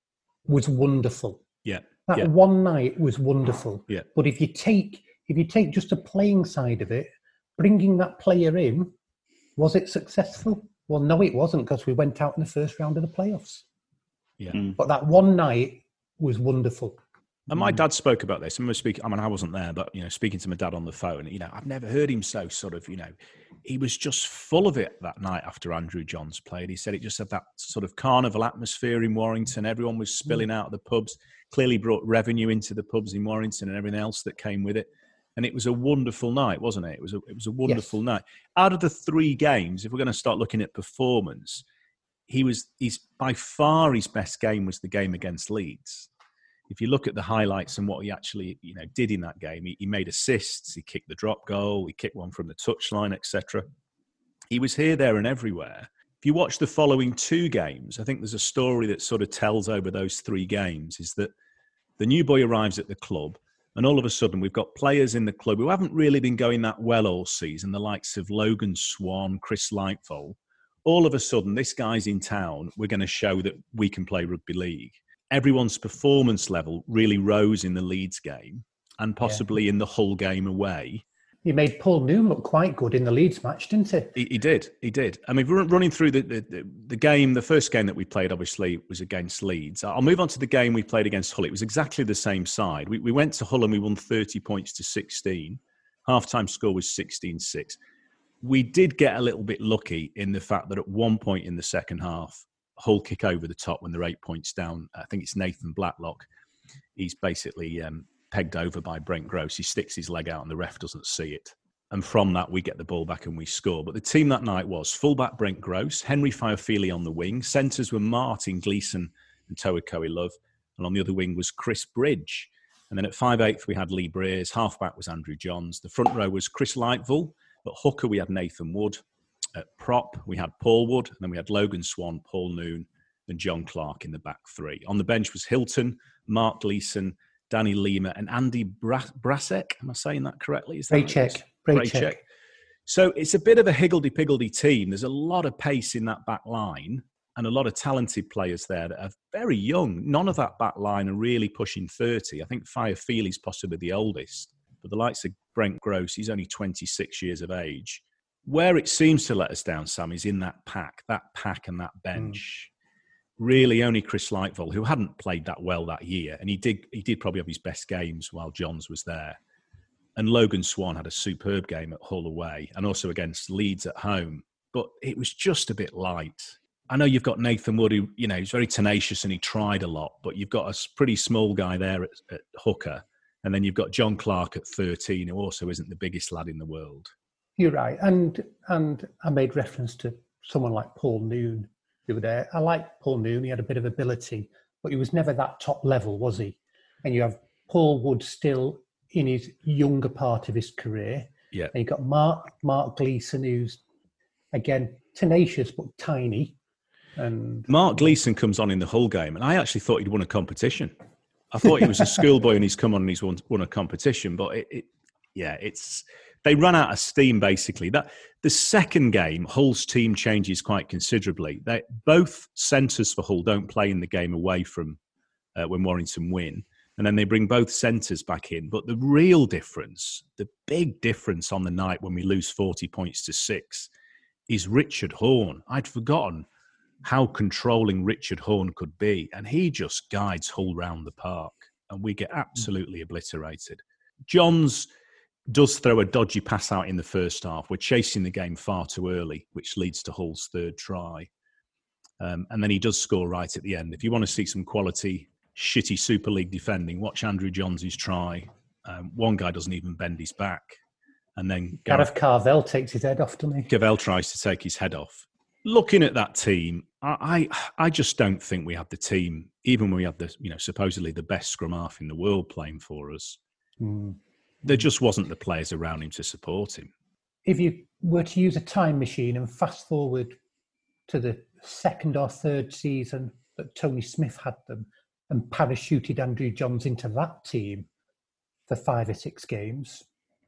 was wonderful. Yeah. That yeah. one night was wonderful. Yeah. But if you take if you take just the playing side of it, bringing that player in, was it successful? Well, no, it wasn't, because we went out in the first round of the playoffs. Yeah. Mm. But that one night was wonderful. And my dad spoke about this. I'm speaking. I mean, I wasn't there, but you know, speaking to my dad on the phone, you know, I've never heard him so sort of, you know, he was just full of it that night after Andrew Johns played. He said it just had that sort of carnival atmosphere in Warrington. Everyone was spilling mm. out of the pubs. Clearly brought revenue into the pubs in Warrington and everything else that came with it. And it was a wonderful night, wasn't it? It was a it was a wonderful yes. night. Out of the three games, if we're going to start looking at performance, he was he's by far his best game was the game against Leeds. If you look at the highlights and what he actually, you know, did in that game, he, he made assists, he kicked the drop goal, he kicked one from the touchline, et cetera. He was here, there, and everywhere. If you watch the following two games, I think there's a story that sort of tells over those three games, is that the new boy arrives at the club, and all of a sudden we've got players in the club who haven't really been going that well all season, the likes of Logan Swan, Chris Lightfold. All of a sudden, this guy's in town, we're going to show that we can play rugby league. Everyone's performance level really rose in the Leeds game and possibly yeah. in the Hull game away. He made Paul Noon look quite good in the Leeds match, didn't he? He, he did, he did. I mean, we're running through the, the, the game, the first game that we played, obviously, was against Leeds. I'll move on to the game we played against Hull. It was exactly the same side. We, we went to Hull and we won thirty points to sixteen. Half-time score was sixteen six. We did get a little bit lucky in the fact that at one point in the second half, Hull kick over the top when they're eight points down. I think it's Nathan Blacklock. He's basically um, pegged over by Brent Gross. He sticks his leg out and the ref doesn't see it. And from that, we get the ball back and we score. But the team that night was fullback Brent Gross, Henry Fiofili on the wing. Centres were Martin Gleeson and Toa Koe Love. And on the other wing was Chris Bridge. And then at five eighth, we had Lee Breers. Halfback was Andrew Johns. The front row was Chris Lightville. At hooker, we had Nathan Wood. At prop, we had Paul Wood. And then we had Logan Swan, Paul Noon, and John Clark in the back three. On the bench was Hilton, Mark Gleeson, Danny Lima, and Andy Bra- Brasek. Am I saying that correctly? Is that Braycheck. Braycheck. So it's a bit of a higgledy-piggledy team. There's a lot of pace in that back line and a lot of talented players there that are very young. None of that back line are really pushing thirty. I think Fire Feely's possibly the oldest. But the likes of Brent Gross, he's only twenty-six years of age. Where it seems to let us down, Sam, is in that pack, that pack and that bench. Mm. Really only Chris Lightville, who hadn't played that well that year, and he did he did probably have his best games while Johns was there. And Logan Swan had a superb game at Hull away and also against Leeds at home. But it was just a bit light. I know you've got Nathan Wood, who, you know, he's very tenacious and he tried a lot, but you've got a pretty small guy there at, at hooker. And then you've got John Clark at thirteen, who also isn't the biggest lad in the world. You're right. And and I made reference to someone like Paul Noon the other day. I like Paul Noon. He had a bit of ability, but he was never that top level, was he? And you have Paul Wood still in his younger part of his career. Yeah. And you've got Mark Mark Gleeson, who's, again, tenacious but tiny. And Mark Gleeson comes on in the Hull game, and I actually thought he'd won a competition. I thought he was a schoolboy and he's come on and he's won, won a competition. But, it, it, yeah, it's they run out of steam, basically. That the second game, Hull's team changes quite considerably. They, both centres for Hull don't play in the game away from uh, when Warrington win. And then they bring both centres back in. But the real difference, the big difference on the night when we lose forty points to six is Richard Horne. I'd forgotten how controlling Richard Horne could be. And he just guides Hull round the park. And we get absolutely obliterated. Johns does throw a dodgy pass out in the first half. We're chasing the game far too early, which leads to Hull's third try. Um, and then he does score right at the end. If you want to see some quality, shitty Super League defending, watch Andrew Johns' try. Um, one guy doesn't even bend his back. And then Gareth Carvell takes his head off, doesn't he? Cavell tries to take his head off. Looking at that team, I, I I just don't think we have the team, even when we have the, you know, supposedly the best scrum half in the world playing for us. Mm. There just wasn't the players around him to support him. If you were to use a time machine and fast forward to the second or third season that Tony Smith had them and parachuted Andrew Johns into that team for five or six games,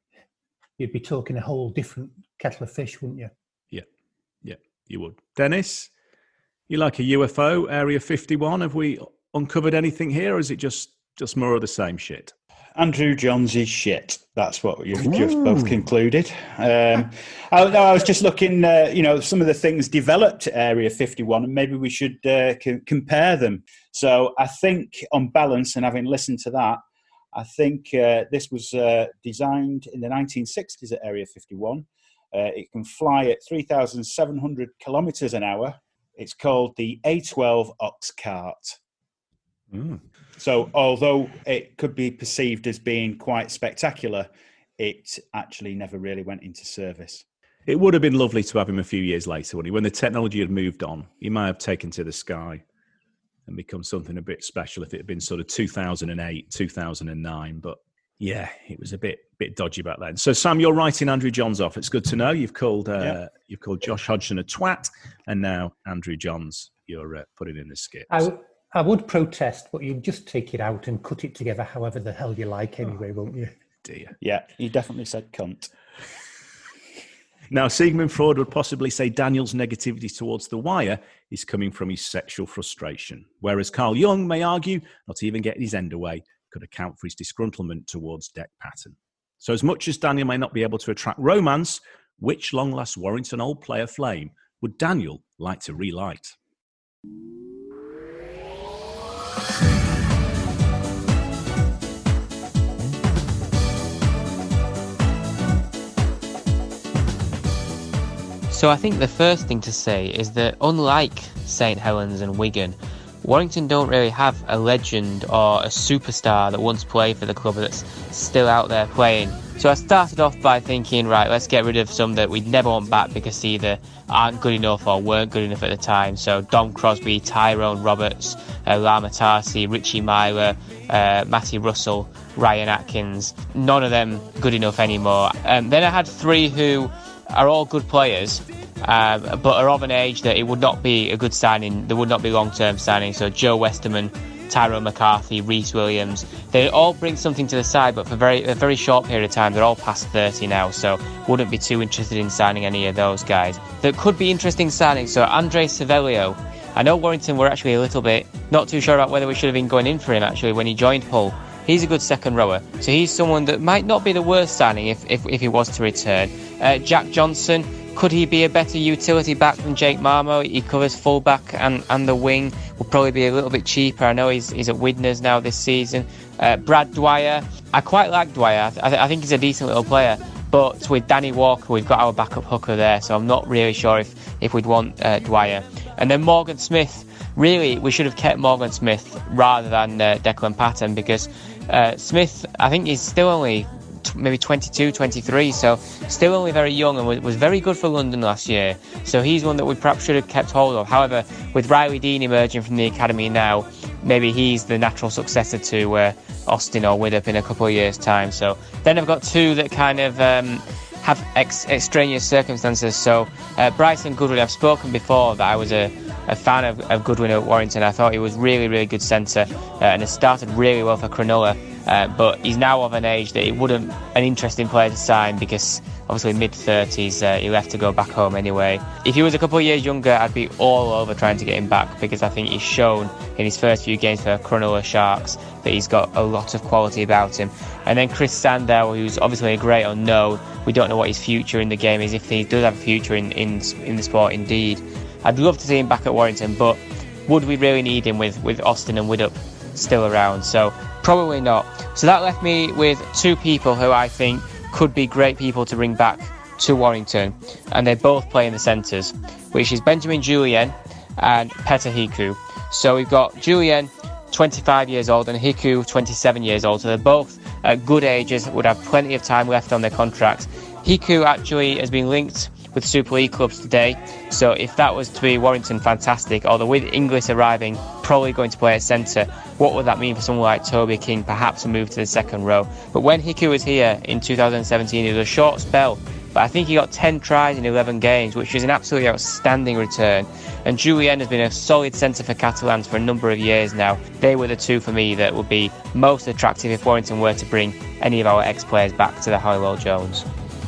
you'd be talking a whole different kettle of fish, wouldn't you? Yeah, yeah, you would. Dennis, you like a U F O, Area fifty-one? Have we uncovered anything here, or is it just, just more of the same shit? Andrew Johns is shit. That's what you've Ooh. just both concluded. Um, I, no, I was just looking, uh, you know, some of the things developed at Area fifty-one, and maybe we should uh, c- compare them. So I think, on balance, and having listened to that, I think uh, this was uh, designed in the nineteen sixties at Area fifty-one. Uh, it can fly at three thousand seven hundred kilometres an hour. It's called the A twelve Oxcart. Mm. So although it could be perceived as being quite spectacular, it actually never really went into service. It would have been lovely to have him a few years later, wouldn't he? When the technology had moved on, he might have taken to the sky and become something a bit special if it had been sort of two thousand eight, two thousand nine. But yeah, it was a bit bit dodgy back then. So Sam, you're writing Andrew Johns off. It's good to know. You've called uh, yeah. you've called Josh Hodgson a twat, and now Andrew Johns, you're uh, putting in the skits. I, w- I would protest, but you just take it out and cut it together however the hell you like anyway, oh, won't you? Dear. Yeah, he definitely said cunt. Now, Sigmund Freud would possibly say Daniel's negativity towards the wire is coming from his sexual frustration, whereas Carl Jung may argue not even getting his end away could account for his disgruntlement towards Deck Patton. So as much as Daniel may not be able to attract romance, which long-last Warrington old player flame would Daniel like to relight? So I think the first thing to say is that unlike Saint Helens and Wigan, Warrington don't really have a legend or a superstar that once played for the club that's still out there playing So I started off by thinking, right, let's get rid of some that we'd never want back because either aren't good enough or weren't good enough at the time. So Dom Crosby, Tyrone Roberts, uh, Lama Tarsi, Richie Myler, uh, Matty Russell, Ryan Atkins. None of them good enough anymore. Um, then I had three who are all good players, um, but are of an age that it would not be a good signing. They would not be long-term signing. So Joe Westerman, Tyrone McCarthy, Reece Williams. They all bring something to the side, but for very, a very short period of time. They're all past thirty now, so wouldn't be too interested in signing any of those guys. That could be interesting signings. So Andre Cervello. I know Warrington were actually a little bit not too sure about whether we should have been going in for him actually when he joined Hull. He's a good second rower, so he's someone that might not be the worst signing if, if, if he was to return. Uh, Jack Johnson, could he be a better utility back than Jake Marmo? He covers full-back and, and the wing, will probably be a little bit cheaper. I know he's, he's at Widnes now this season. Uh, Brad Dwyer, I quite like Dwyer. I, th- I think he's a decent little player, but with Danny Walker, we've got our backup hooker there, so I'm not really sure if, if we'd want uh, Dwyer. And then Morgan Smith, really, we should have kept Morgan Smith rather than uh, Declan Patton because uh, Smith, I think he's still only t- maybe twenty-two, twenty-three, so still only very young and was very good for London last year. So he's one that we perhaps should have kept hold of. However, with Riley Dean emerging from the academy now, maybe he's the natural successor to uh, Austin or Widdop in a couple of years' time. So then I've got two that kind of um, have ex- extraneous circumstances. So uh, Bryson Goodwin, I've spoken before that I was a a fan of, of Goodwin at Warrington. I thought he was really, really good centre uh, and has started really well for Cronulla. Uh, but he's now of an age that it wouldn't an interesting player to sign because obviously mid-thirties, uh, he left to go back home anyway. If he was a couple of years younger, I'd be all over trying to get him back because I think he's shown in his first few games for Cronulla Sharks that he's got a lot of quality about him. And then Chris Sandow, who's obviously a great unknown. We don't know what his future in the game is, if he does have a future in, in, in the sport indeed. I'd love to see him back at Warrington, but would we really need him with, with Austin and Widdop still around? So probably not. So that left me with two people who I think could be great people to bring back to Warrington, and they both play in the centres, which is Benjamin Julien and Petr Hiku. So we've got Julien, twenty-five years old, and Hiku, twenty-seven years old. So they're both at good ages, would have plenty of time left on their contracts. Hiku actually has been linked with Super League clubs today, so if that was to be Warrington, fantastic. Although with Inglis arriving, probably going to play at centre, what would that mean for someone like Toby King, perhaps a move to the second row? But when Hiku was here in two thousand seventeen, it was a short spell, but I think he got ten tries in eleven games, which is an absolutely outstanding return. And Julien has been a solid centre for Catalans for a number of years now. They were the two for me that would be most attractive if Warrington were to bring any of our ex-players back to the Halliwell Jones.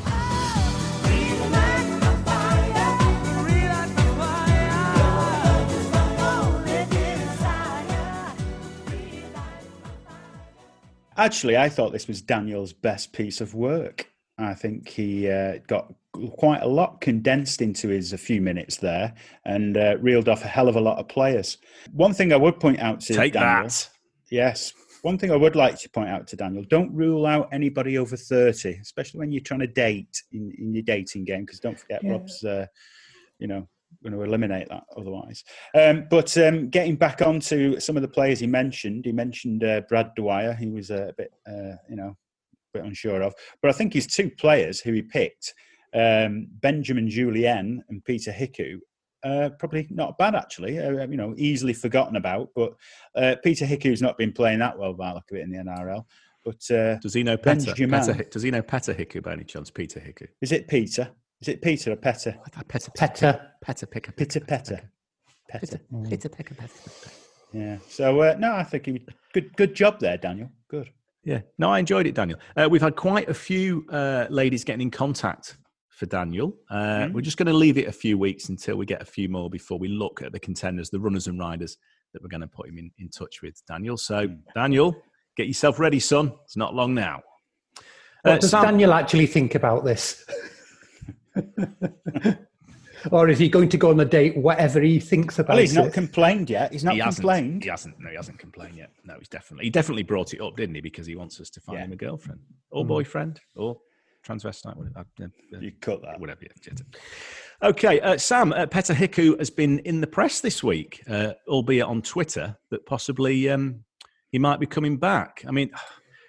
Actually, I thought this was Daniel's best piece of work. I think he uh, got quite a lot condensed into his a few minutes there and uh, reeled off a hell of a lot of players. One thing I would point out to Take Daniel... that. Yes. One thing I would like to point out to Daniel, don't rule out anybody over thirty, especially when you're trying to date in, in your dating game, because don't forget yeah. Rob's, uh, you know, going to eliminate that otherwise. Um, but um, getting back onto some of the players he mentioned, he mentioned uh, Brad Dwyer, he was a bit, uh, you know, a bit unsure of. But I think his two players who he picked, um, Benjamin Julien and Petr Hiku, uh, probably not bad actually, uh, you know, easily forgotten about. But uh, Petr Hiku's not been playing that well by the look of it in the N R L. But uh, does he know Petr? Petr does he know Petr Hiku by any chance? Petr Hiku. Is it Peter? Is it Peter or Petr? Petr. Petr. Petr Picker. Petr Petr. Petr. Petr Picker. Petr. Yeah. So uh, no, I think he good. Good job there, Daniel. Good. Yeah. No, I enjoyed it, Daniel. Uh, we've had quite a few uh, ladies getting in contact for Daniel. Uh, mm-hmm. We're just going to leave it a few weeks until we get a few more before we look at the contenders, the runners and riders that we're going to put him in, in touch with, Daniel. So, mm-hmm. Daniel, get yourself ready, son. It's not long now. What uh, does Sam- Daniel actually think about this? Or is he going to go on a date, whatever he thinks about it? Well, he's not it? complained yet. He's not he complained. He hasn't. No, he hasn't complained yet. No, he's definitely. He definitely brought it up, didn't he? Because he wants us to find yeah. him a girlfriend or mm. boyfriend or transvestite. Whatever. Uh, you cut that. Whatever. Yeah. Okay, uh, Sam. Uh, Petr Hiku has been in the press this week, uh, albeit on Twitter, that possibly um, he might be coming back. I mean,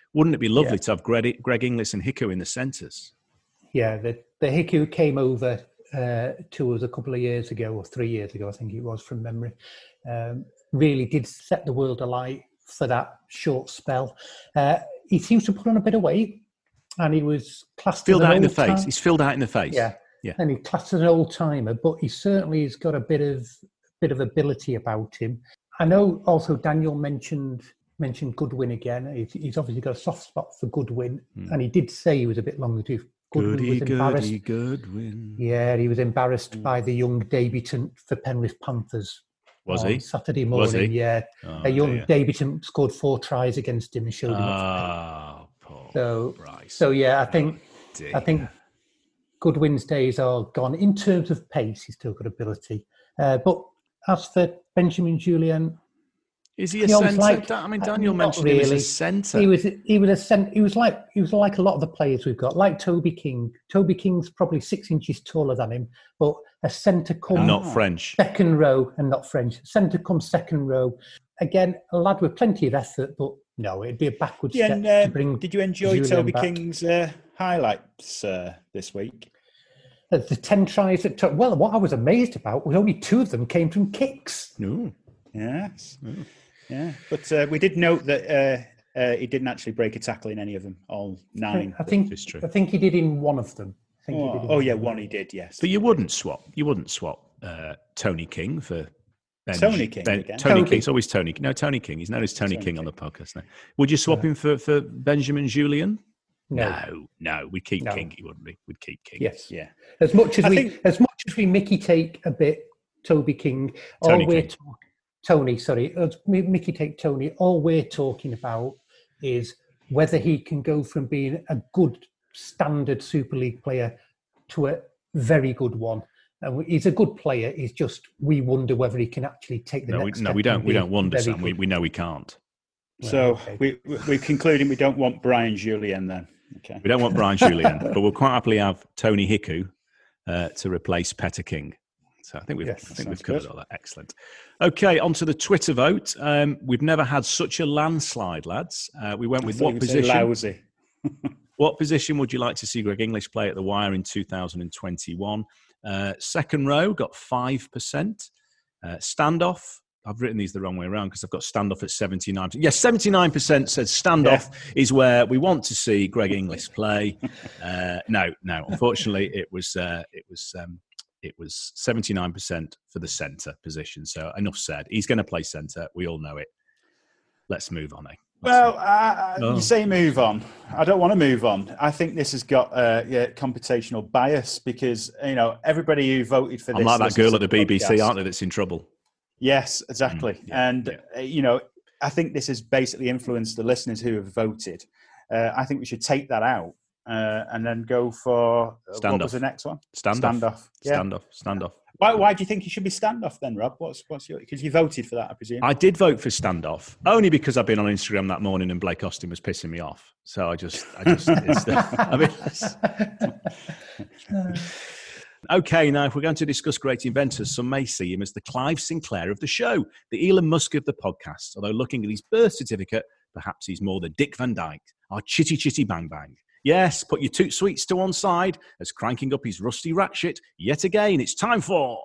Wouldn't it be lovely Yeah. to have Greg, Greg Inglis and Hiku in the centres? Yeah, the, the Hiku came over uh, to us a couple of years ago, or three years ago, I think it was from memory. Um, really did set the world alight for that short spell. Uh, he seems to put on a bit of weight, and he was classed Filled as an out in the old face. time- He's filled out in the face. Yeah, Yeah. and he classed as an old timer, but he certainly has got a bit of bit of ability about him. I know also Daniel mentioned mentioned Goodwin again. He's, he's obviously got a soft spot for Goodwin, Hmm. and he did say he was a bit long tooth. Goodwin Goody, was embarrassed. goody, Goodwin. Yeah, he was embarrassed by the young debutant for Penrith Panthers. Was on he? Saturday Was morning, he? yeah. Oh, a young dear. debutant scored four tries against him and showed him. Oh, poor so, Bryce. so yeah, I think dear. I think Goodwin's days are gone. In terms of pace, he's still got ability. Uh, but as for Benjamin Julien, Is he a always centre? liked- I mean, uh, Daniel not mentioned him as a really. centre. He was he was a cent, he was like he was like a lot of the players we've got, like Toby King. Toby King's probably six inches taller than him, but a centre come And not French. second row and not French. Centre come second row. Again, a lad with plenty of effort, but no, it'd be a backward Yeah, step and, uh, to bring. did you enjoy Julien Toby back. King's uh, highlights uh, this week? Uh, The ten tries that took. Well, what I was amazed about was only two of them came from kicks. No. Yes. Yeah. But uh, we did note that uh, uh, he didn't actually break a tackle in any of them, all nine. I think It's true. I think he did in one of them. I think he Oh, did in oh one yeah, of them. one he did, yes. But you wouldn't swap. You wouldn't swap uh, Tony King for Benj- Tony King Ben- again. Tony Toby. King. It's always Tony. No, Tony King. He's known as Tony, Tony King, on the podcast now. Would you swap him for, for Benjamin Julien? No. no, no. We'd keep No. Kingy, wouldn't we? We'd keep King. Yes. Yeah. As much as I we, think- as much as we Mickey take a bit, Toby King. Tony all we're King. talk- Tony, sorry, as Mi- Mickey take Tony. All we're talking about is whether he can go from being a good standard Super League player to a very good one. And he's a good player. He's just we wonder whether he can actually take the No, we, next no, step we and don't. We be don't wonder, very Sam. We, good. we know we can't. So okay. we, we- we're concluding we don't want Brian Julien then. Okay. We don't want Brian Julien, but we'll quite happily have Tony Hiku uh, to replace Petter King. So I think we've, Yes, I think we've sounds covered good. all that. Excellent. Okay, on to the Twitter vote. Um, we've never had such a landslide, lads. Uh, we went with I thought what you were saying position? Lousy. What position would you like to see Greg English play at the Wire in two thousand twenty-one? Uh, second row got five percent. Uh, standoff. I've written these the wrong way around because I've got standoff at seventy-nine percent. Yes, seventy-nine percent says standoff is where we want to see Greg English play. Uh, no, no. Unfortunately, it was uh, it was um, it was seventy-nine percent for the centre position. So enough said. He's going to play centre. We all know it. Let's move on, eh? Let's Well, move- uh, Oh. you say move on. I don't want to move on. I think this has got uh, yeah, computational bias because you know everybody who voted for I'm this. like that listens girl to at the B B C, podcast. aren't they, that's in trouble? Yes, exactly. Mm, yeah, and yeah. uh, you know, I think this has basically influenced the listeners who have voted. Uh, I think we should take that out uh, and then go for uh, what Standoff. was the next one? Standoff. Standoff. Yeah. Standoff. Standoff. Why, why do you think he should be standoff then, Rob? What's what's your? Because you voted for that, I presume. I did vote for standoff only because I've been on Instagram that morning and Blake Austin was pissing me off. So I just, I just, it's the, I mean, okay. Now, if we're going to discuss great inventors, some may see him as the Clive Sinclair of the show, the Elon Musk of the podcast. Although looking at his birth certificate, perhaps he's more the Dick Van Dyke, our chitty chitty bang bang. Yes, put your toot sweets to one side as cranking up his rusty ratchet. Yet again, it's time for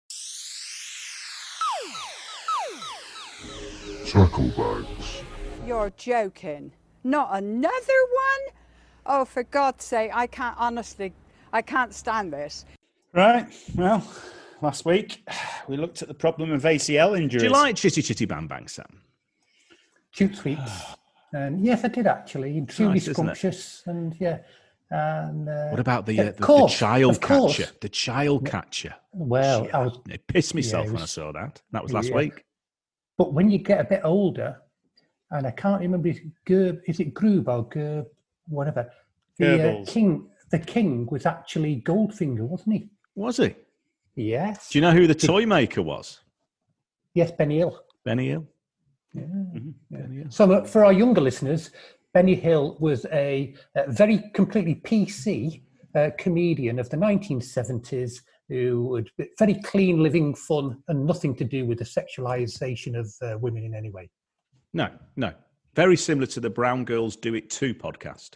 Tackle bags. You're joking. Not another one? Oh, for God's sake, I can't, honestly, I can't stand this. Right. Well, last week we looked at the problem of A C L injuries. Do you like chitty chitty bang bang, Sam? Toot sweets. Um, yes, I did actually. Truly nice, isn't it? scrumptious, and yeah. And uh, What about the, yeah, uh, of the, the course, child of course. catcher? The child catcher. Well, I was. It pissed myself yeah, it when I was- saw that. That was last yeah. week. But when you get a bit older, and I can't remember, is it Gerb, is it Groob or Gerb, whatever. The uh, Goebbels. king, the king was actually Goldfinger, wasn't he? Was he? Yes. Do you know who the toy maker was? Yes, Benny Hill. Benny Hill. Yeah. Mhm. Yeah. Benny Hill. So uh, for our younger listeners, Benny Hill was a, a very completely P C uh, comedian of the nineteen seventies who would be very clean living, fun, and nothing to do with the sexualization of uh, women in any way. No, no. Very similar to the Brown Girls Do It Too podcast.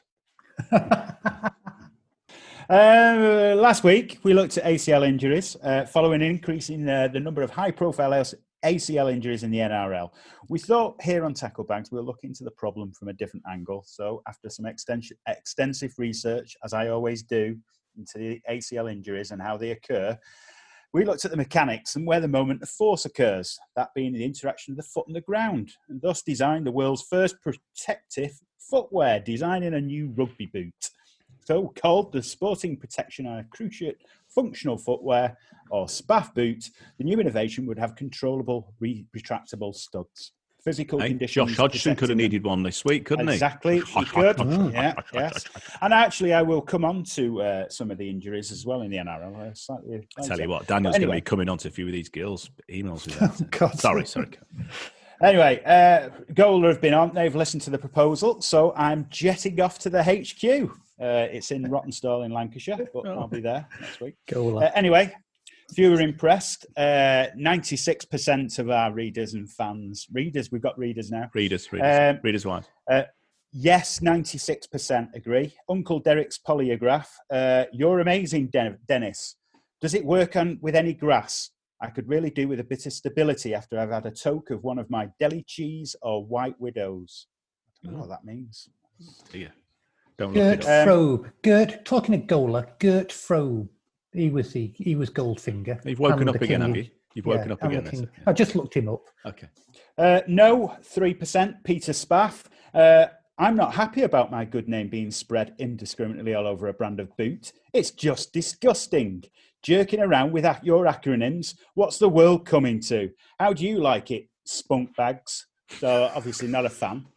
Uh, last week, we looked at A C L injuries, uh, following an increase in uh, the number of high-profile A C L injuries in the N R L. We thought here on Tackle Bags, we'll look into the problem from a different angle. So after some extensive, extensive research, as I always do, into the A C L injuries and how they occur, we looked at the mechanics and where the moment of force occurs, that being the interaction of the foot and the ground, and thus designed the world's first protective footwear, designing a new rugby boot. So called the Sporting Protection and Cruciate Functional Footwear, or SPAF boot, the new innovation would have controllable, re- retractable studs. Physical hey, conditions. Josh Hodgson could have needed one this week, couldn't exactly, he? Exactly, he could. yeah, yes. And actually, I will come on to uh, some of the injuries as well in the N R L. Uh, slightly I tell you what, Daniel's anyway. going to be coming on to a few of these girls' emails. Oh, God. Sorry, sorry. Anyway, uh, Gola have been on. They've listened to the proposal, so I'm jetting off to the H Q. Uh, it's in Rottenstall in Lancashire, but I'll be there next week. Uh, anyway, few were impressed. Uh, ninety-six percent of our readers and fans, readers, we've got readers now. Readers, readers, um, readers wise. Uh, yes, ninety-six percent agree. Uncle Derek's polygraph. Uh, you're amazing, Den- Dennis. Does it work on with any grass? I could really do with a bit of stability after I've had a toke of one of my deli cheese or white widows. I don't know what that means. Yeah. Don't Gert look it up. Frobe. Gert, talking of Gola, Gert Frobe. He was the, he was Goldfinger. You've woken and up the again, King. have you? You've woken Yeah, up and again. the King. that's it. I just looked him up. Okay. Uh, no, three percent. Peter Spaff. Uh, I'm not happy about my good name being spread indiscriminately all over a brand of boot. It's just disgusting. Jerking around with ac- your acronyms. What's the world coming to? How do you like it, spunk bags? So obviously not a fan.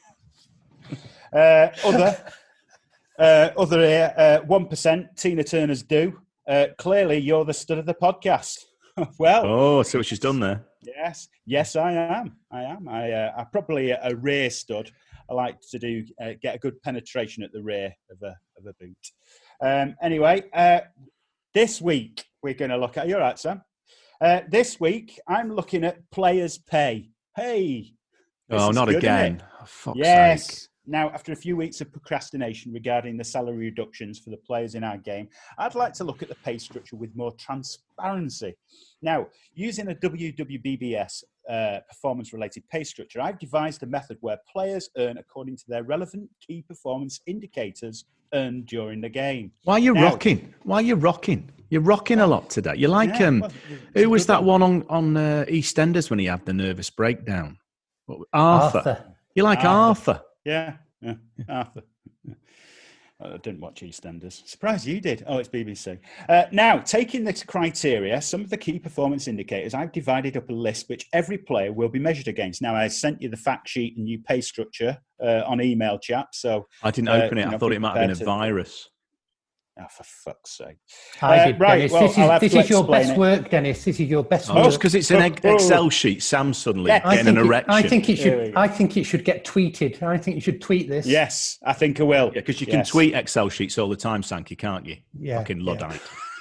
Uh, other, uh, other here, uh, one percent. Tina Turner's do. Uh, clearly, you're the stud of the podcast. Well, oh, so what she's done there. Yes, yes, I am. I am. I, uh, I'm probably a, a rear stud. I like to do uh, get a good penetration at the rear of a of a boot. Um, anyway, uh, this week we're going to look at. You're right, Sam. Uh, this week I'm looking at players' pay. Hey. Oh, not good, again. Oh, fuck's yes. sake. Now, after a few weeks of procrastination regarding the salary reductions for the players in our game, I'd like to look at the pay structure with more transparency. Now, using a W W B B S uh, performance-related pay structure, I've devised a method where players earn according to their relevant key performance indicators earned during the game. Why are you now, rocking? Why are you rocking? You're rocking a lot today. You're like, yeah, um, well, who was that one on, on uh, EastEnders when he had the nervous breakdown? What, Arthur. Arthur. You're like Arthur. Arthur. Yeah, yeah, Arthur. I didn't watch EastEnders. Surprised you did. Oh, it's B B C. Uh, now, taking this criteria, some of the key performance indicators, I've divided up a list which every player will be measured against. Now, I sent you the fact sheet and new pay structure uh, on email, chap. So I didn't uh, open it. you I know, thought be it might have been a prepared to- virus. Oh, for fuck's sake. I Uh, did, right, Dennis. well, this is, I'll have this to is your explain best it. work, Dennis. This is your best Oh, work. just because it's an ex- Excel sheet, Sam suddenly Yeah. I getting an think, it, erection. I think it There we should. go. I think it should get tweeted. I think you should tweet this. Yes, I think I will. Yeah, because you can Yes. tweet Excel sheets all the time, Sankey, can't you? Yeah, Fucking yeah. Luddite.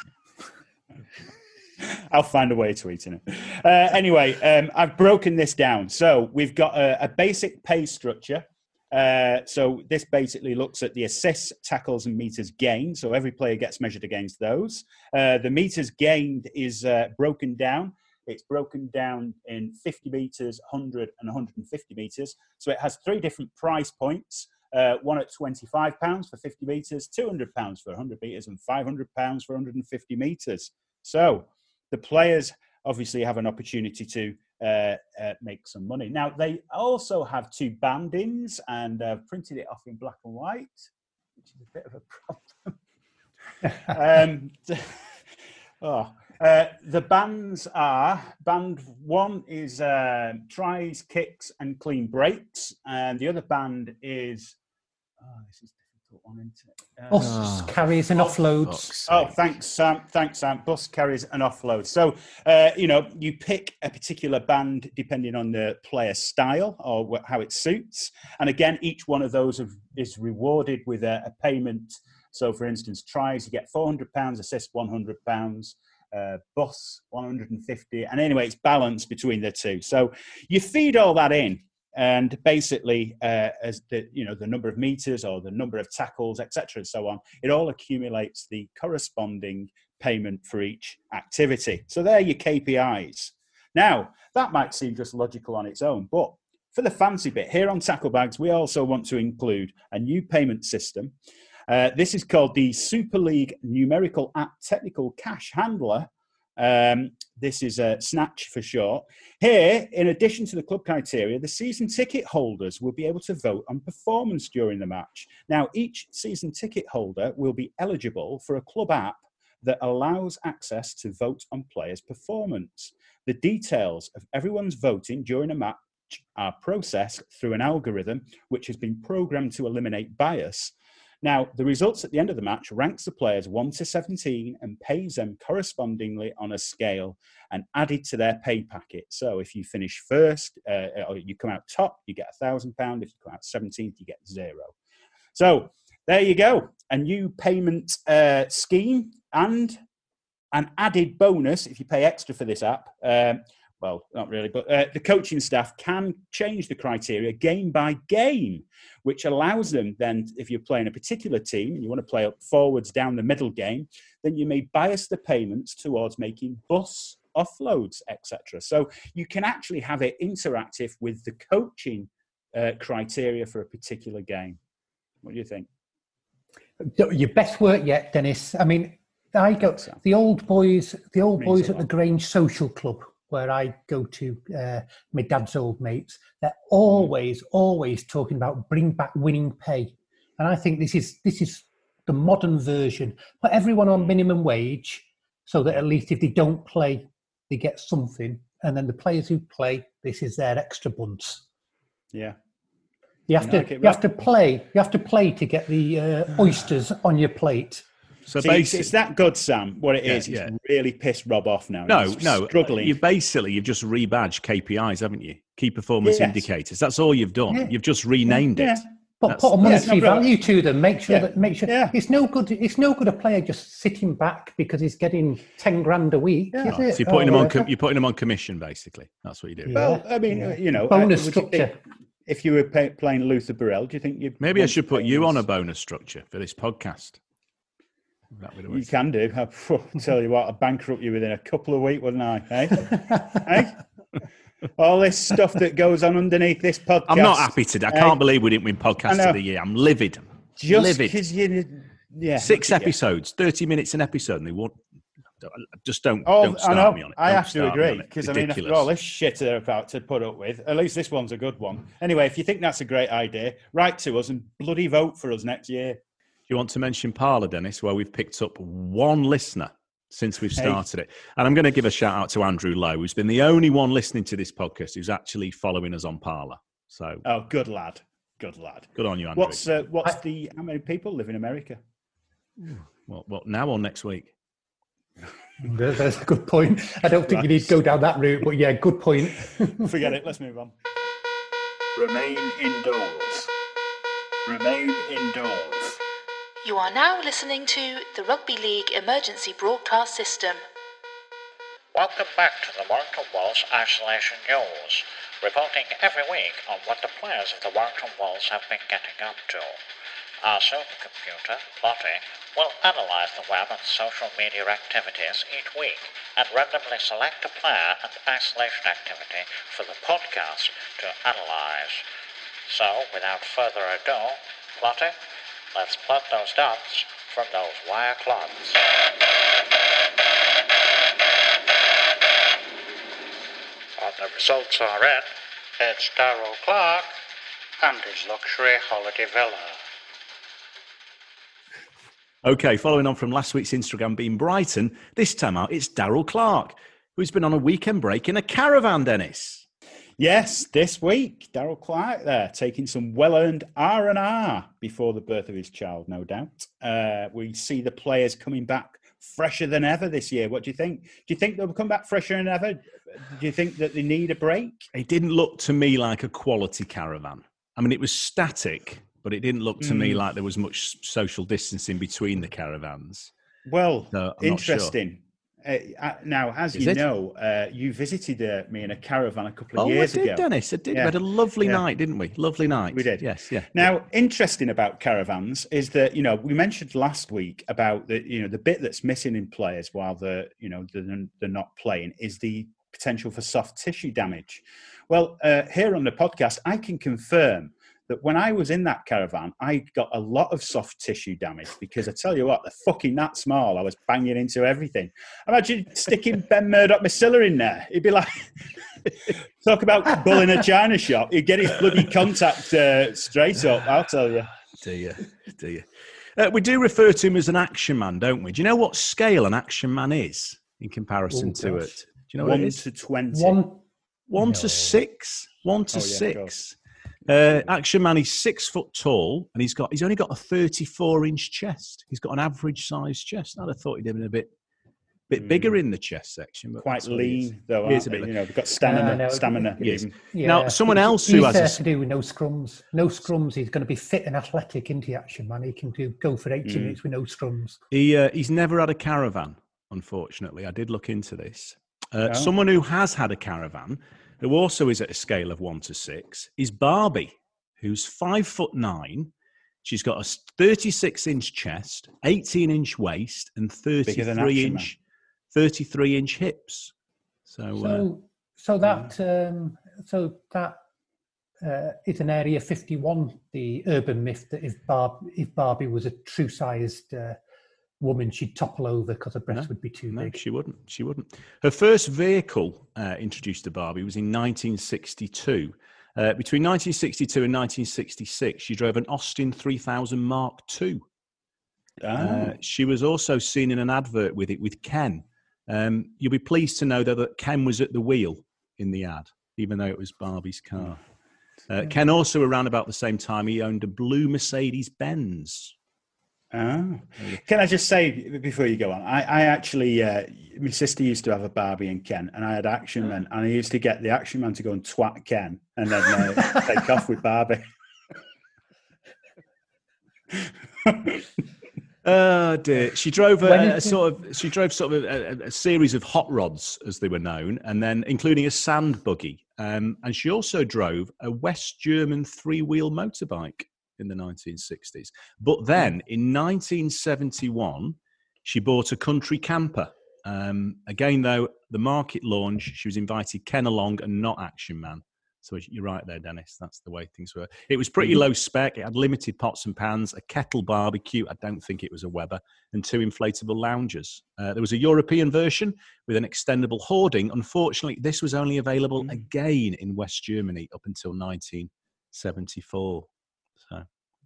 I'll find a way of tweeting it. Uh, anyway, um, I've broken this down. So we've got a, a basic pay structure. Uh, so this basically looks at the assists, tackles, and meters gained. So every player gets measured against those. Uh, the meters gained is uh, broken down. It's broken down in fifty meters, one hundred, and one hundred fifty meters. So it has three different price points. Uh, one at twenty-five pounds for fifty meters, two hundred pounds for one hundred meters, and five hundred pounds for one hundred fifty meters. So the players obviously have an opportunity to uh, uh, make some money. Now, they also have two bandings, and I've printed it off in black and white, which is a bit of a problem. um, oh, uh, the bands are, band one is uh, tries, kicks, and clean breaks, and the other band is, oh, this is a difficult one, isn't it? Uh, Bus carries and offloads. Oh, thanks, Sam. Thanks, Sam. Bus carries and offloads. So, uh, you know, you pick a particular band depending on the player style or wh- how it suits. And again, each one of those have, is rewarded with a, a payment. So, for instance, tries, you get four hundred pounds, assist one hundred pounds, uh, bus one hundred fifty. And anyway, it's balanced between the two. So you feed all that in. and basically, uh, as the you know the number of meters or the number of tackles, et cetera, and so on, it all accumulates the corresponding payment for each activity. So they're your K P Is. Now, that might seem just logical on its own, but for the fancy bit, here on Tackle Bags, we also want to include a new payment system. Uh, this is called the Super League Numerical App Technical Cash Handler. Um, this is a Snatch for short. Here, in addition to the club criteria, the season ticket holders will be able to vote on performance during the match. Now, each season ticket holder will be eligible for a club app that allows access to vote on players' performance. The details of everyone's voting during a match are processed through an algorithm which has been programmed to eliminate bias. Now, the results at the end of the match ranks the players one to seventeen and pays them correspondingly on a scale and added to their pay packet. So if you finish first, uh, or you come out top, you get one thousand pounds. If you come out seventeenth, you get zero. So there you go. A new payment uh, scheme and an added bonus if you pay extra for this app. Um, well, not really, but uh, the coaching staff can change the criteria game by game, which allows them then, if you're playing a particular team and you want to play up forwards down the middle game, then you may bias the payments towards making bus offloads, et cetera. So you can actually have it interactive with the coaching uh, criteria for a particular game. What do you think? Your best work yet, Dennis. I mean, I go the old boys, the old boys at the Grange Social Club, where I go to, uh, my dad's old mates. They're always, always talking about bring back winning pay, and I think this is this is the modern version. Put everyone on minimum wage, so that at least if they don't play, they get something, and then the players who play, this is their extra bunts. Yeah. You have You to like it, you Rob? have to play you have to play to get the uh, oysters on your plate. So See, basically, it's that good, Sam. What it Yeah, is, yeah. it's really pissed Rob off now. No, He's no. struggling. You basically you've just rebadged K P Is, haven't you? Key performance Yes. indicators. That's all you've done. Yeah. You've just renamed Yeah. it. But That's- put a yeah, it's monetary not brilliant. value to them. Make sure Yeah. that make sure Yeah. it's no good. It's no good a player just sitting back because he's getting ten grand a week. Yeah. Is So it? you're putting Or them on. whatever. Com- you're putting them on commission, basically. That's what you do. Yeah. Well, I mean, Yeah. you know, Bonus uh, would you structure. think if you were pay, playing Luther Burrell, do you think you Maybe I should put you on a bonus structure for this podcast. That would You can do. I'll tell you what, I'll bankrupt you within a couple of weeks, wouldn't I? Hey? Hey? All this stuff that goes on underneath this podcast. I'm not happy today. I hey? can't believe we didn't win I podcast know. of the year. I'm livid. Just livid. because you, yeah, Six look at you. episodes, thirty minutes an episode, and they won't. Just don't. Oh, don't I start know. me on it. I Don't have to start me on agree it. because I mean, after Ridiculous. all this shit they're about to put up with, at least this one's a good one. Anyway, if you think that's a great idea, write to us and bloody vote for us next year. Do you want to mention Parler, Dennis, where we've picked up one listener since we've Hey. started it? And I'm going to give a shout out to Andrew Lowe, who's been the only one listening to this podcast who's actually following us on Parler. So Oh, good lad, good lad. good on you, Andrew. What's uh, what's the how many people live in America? Well, well, now or next week? There- That's a good point. I don't think you need to go down that route, but yeah, good point. Forget it. Let's move on. Remain indoors. Remain indoors. You are now listening to the Rugby League Emergency Broadcast System. Welcome back to the Warrington Wolves Isolation News, reporting every week on what the players of the Warrington Wolves have been getting up to. Our supercomputer, Plotty, will analyse the web and social media activities each week and randomly select a player and isolation activity for the podcast to analyse. So, without further ado, Plotty, let's plot those dots from those wire clots. And the results are in. It's Darryl Clark and his luxury holiday villa. Okay, following on from last week's Instagram being Brighton, this time out it's Darryl Clark, who's been on a weekend break in a caravan, Dennis. Yes, this week, Darryl Clark there, taking some well-earned R and R before the birth of his child, no doubt. Uh, we see the players coming back fresher than ever this year. What do you think? Do you think they'll come back fresher than ever? Do you think that they need a break? It didn't look to me like a quality caravan. I mean, it was static, but it didn't look to me Mm. like there was much social distancing between the caravans. Well, So, I'm not sure. interesting. uh, now, as Is you it? know, uh, you visited uh, me in a caravan a couple of Oh, years I did, ago. Dennis. I did. Yeah. We had a lovely Yeah. night, didn't we? Lovely night. We did. Yes, yeah. Now, interesting about caravans is that, you know, we mentioned last week about the, you know, the bit that's missing in players while they're, you know, they're, they're not playing is the potential for soft tissue damage. Well, uh, here on the podcast, I can confirm that when I was in that caravan, I got a lot of soft tissue damage because I tell you what, they're fucking that small. I was banging into everything. Imagine sticking Ben Murdoch Macilla in there. He'd be like, talk about bull in a china shop. He'd get his bloody contact uh, straight up, I'll tell you. Do you? Do you? Uh, we do refer to him as an action man, don't we? Do you know what scale an action man is in comparison Oh, to gosh. it? Do you know what One it is? to twenty. One, One to six. One to Oh, yeah, six. Uh, Action Man, he's six foot tall, and he's got he's only got a thirty-four inch chest. He's got an average sized chest. I'd have thought he'd have been a bit bit bigger in the chest section, but Quite that's what he is. lean, though, He aren't is a they? bit You lean. know, they've got stamina. Uh, no, stamina Yes. even. Yeah, Now, someone he's- else who he's has there a to do with no scrums. No scrums. He's going to be fit and athletic into the action man. He can do go for eighty Mm. minutes with no scrums. He uh, he's never had a caravan, unfortunately. I did look into this. Uh, Oh. Someone who has had a caravan, who also is at a scale of one to six, is Barbie, who's five foot nine. She's got a thirty-six inch chest, eighteen inch waist, and Bigger than thirty-three Action inch, thirty-three inch hips. So, So, uh, so that um, so that uh, is an Area fifty-one. The urban myth that if Barb if Barbie was a true sized uh, woman, she'd topple over because her breasts No, would be too no, big. she wouldn't. She wouldn't. Her first vehicle uh, introduced to Barbie was in nineteen sixty-two. Uh, between nineteen sixty-two and nineteen sixty-six, she drove an Austin three thousand Mark two. Ah. Uh, she was also seen in an advert with it with Ken. Um, you'll be pleased to know, though, that Ken was at the wheel in the ad, even though it was Barbie's car. Uh, Ken also, around about the same time, he owned a blue Mercedes-Benz. Oh. Can I just say before you go on? I, I actually, uh, my sister used to have a Barbie and Ken, and I had Action Man, and I used to get the Action Man to go and twat Ken, and then uh, take off with Barbie. Oh dear! She drove a, When a is it- sort of. She drove sort of a, a, a series of hot rods, as they were known, and then including a sand buggy. Um, and she also drove a West German three-wheel motorbike in the nineteen sixties. But then, in nineteen seventy-one, she bought a country camper. Um, again, though, the market launch, she was invited Ken along and not Action Man. So you're right there, Dennis. That's the way things were. It was pretty low spec. It had limited pots and pans, a kettle barbecue. I don't think it was a Weber, and two inflatable loungers. Uh, there was a European version with an extendable hoarding. Unfortunately, this was only available again in West Germany up until nineteen seventy-four. So.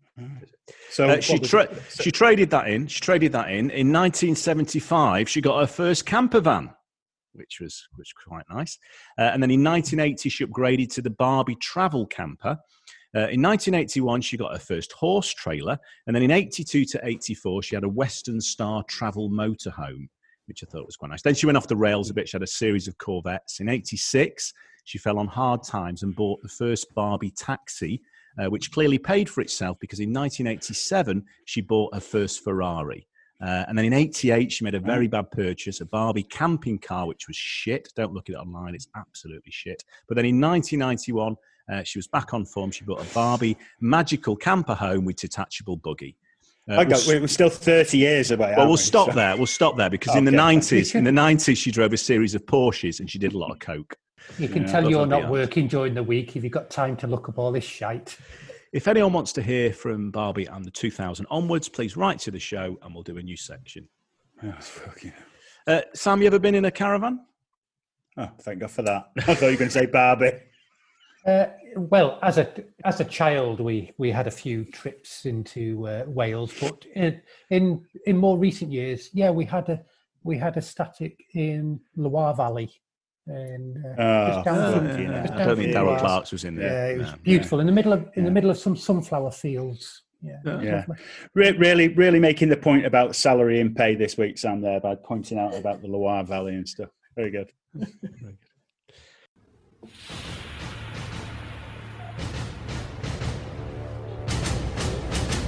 So Uh, she what was tra- it? So- she traded that in. She traded that in. In nineteen seventy-five, she got her first camper van, which was which was quite nice. Uh, and then in nineteen eighty, she upgraded to the Barbie travel camper. Uh, in nineteen eighty-one, she got her first horse trailer. And then in eighty-two to eighty-four, she had a Western Star travel motorhome, which I thought was quite nice. Then she went off the rails a bit. She had a series of Corvettes. In eighty-six, she fell on hard times and bought the first Barbie taxi, uh, which clearly paid for itself because in nineteen eighty-seven, she bought her first Ferrari. Uh, and then in eighty-eight, she made a very bad purchase, a Barbie camping car, which was shit. Don't look at it online. It's absolutely shit. But then in nineteen ninety-one, uh, she was back on form. She bought a Barbie magical camper home with detachable buggy. Uh, I got, we'll- we're still thirty years away. well, aren't we'll we? stop So- there. We'll stop there because in the Okay. nineties, in the nineties, she drove a series of Porsches and she did a lot of coke. You can Yeah. tell Love you're her not beyond. working during the week if you've got time to look up all this shite. If anyone wants to hear from Barbie and the two thousand onwards, please write to the show and we'll do a new section. Oh, fucking hell. Uh, Sam, you ever been in a caravan? Oh, thank God for that. I thought you were going to say Barbie. Uh, well, as a as a child, we we had a few trips into uh, Wales, but in, in in more recent years, yeah, we had a we had a static in Loire Valley, and uh, Oh, just down from, fucking hell. just I down don't from think Loire. Darryl Clark's was in there. Yeah, it was No. beautiful in the middle of in the Yeah. middle of some sunflower fields. Yeah, it was Yeah, lovely. Re- really, really making the point about salary and pay this week, Sam. There by pointing out about the Loire Valley and stuff. Very good.